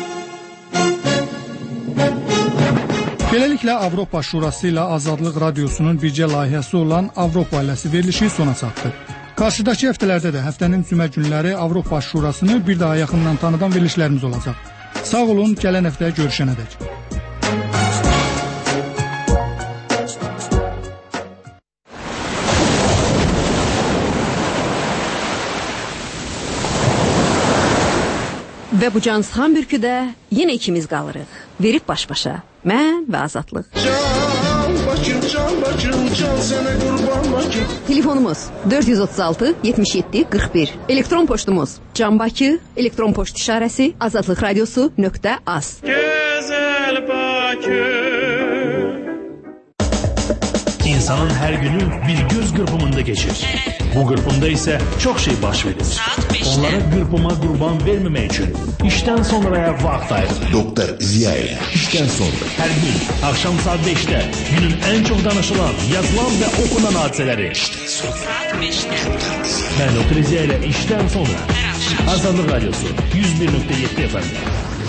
Beləliklə, Avropa Şurası ilə Azadlıq Radiosunun bircə layihəsi olan Avropa ailəsi verilişi sona çatdı. Qarşıdakı həftələrdə də həftənin cümə günləri Avropa Şurasını bir daha yaxından tanıdan verilişlərimiz olacaq. Sağ olun, gələn həftə görüşənədək. Və bu cansıxan bürküdə yenə ikimiz qalırıq. Verib baş-başa. Mən və Azadlıq. Can Bakım, can Bakım, can sənə qurban Bakım. Telefonumuz dörd yüz otuz altı yetmiş yeddi qırx bir. Elektron poçtumuz canbakı, elektron poçt işarəsi azadlıqradiosu nöqtə az. Gözəl Bakım. İnsanın her günü bir göz kırpımında geçir. Bu kırpımda ise çok şey baş verir. Onlara kırpıma kurban vermemek için işten sonraya vakit ayırır. Doktor Ziyaev. İşten sonra. Her gün akşam saat beşte günün en çok danışılan, yazılan ve okunan hadiseleri. İşten sonra. Saat beşte. Ben Doktor Ziyaev ile işten sonra. Azadlık Radyosu yüz bir nokta yedi efendim.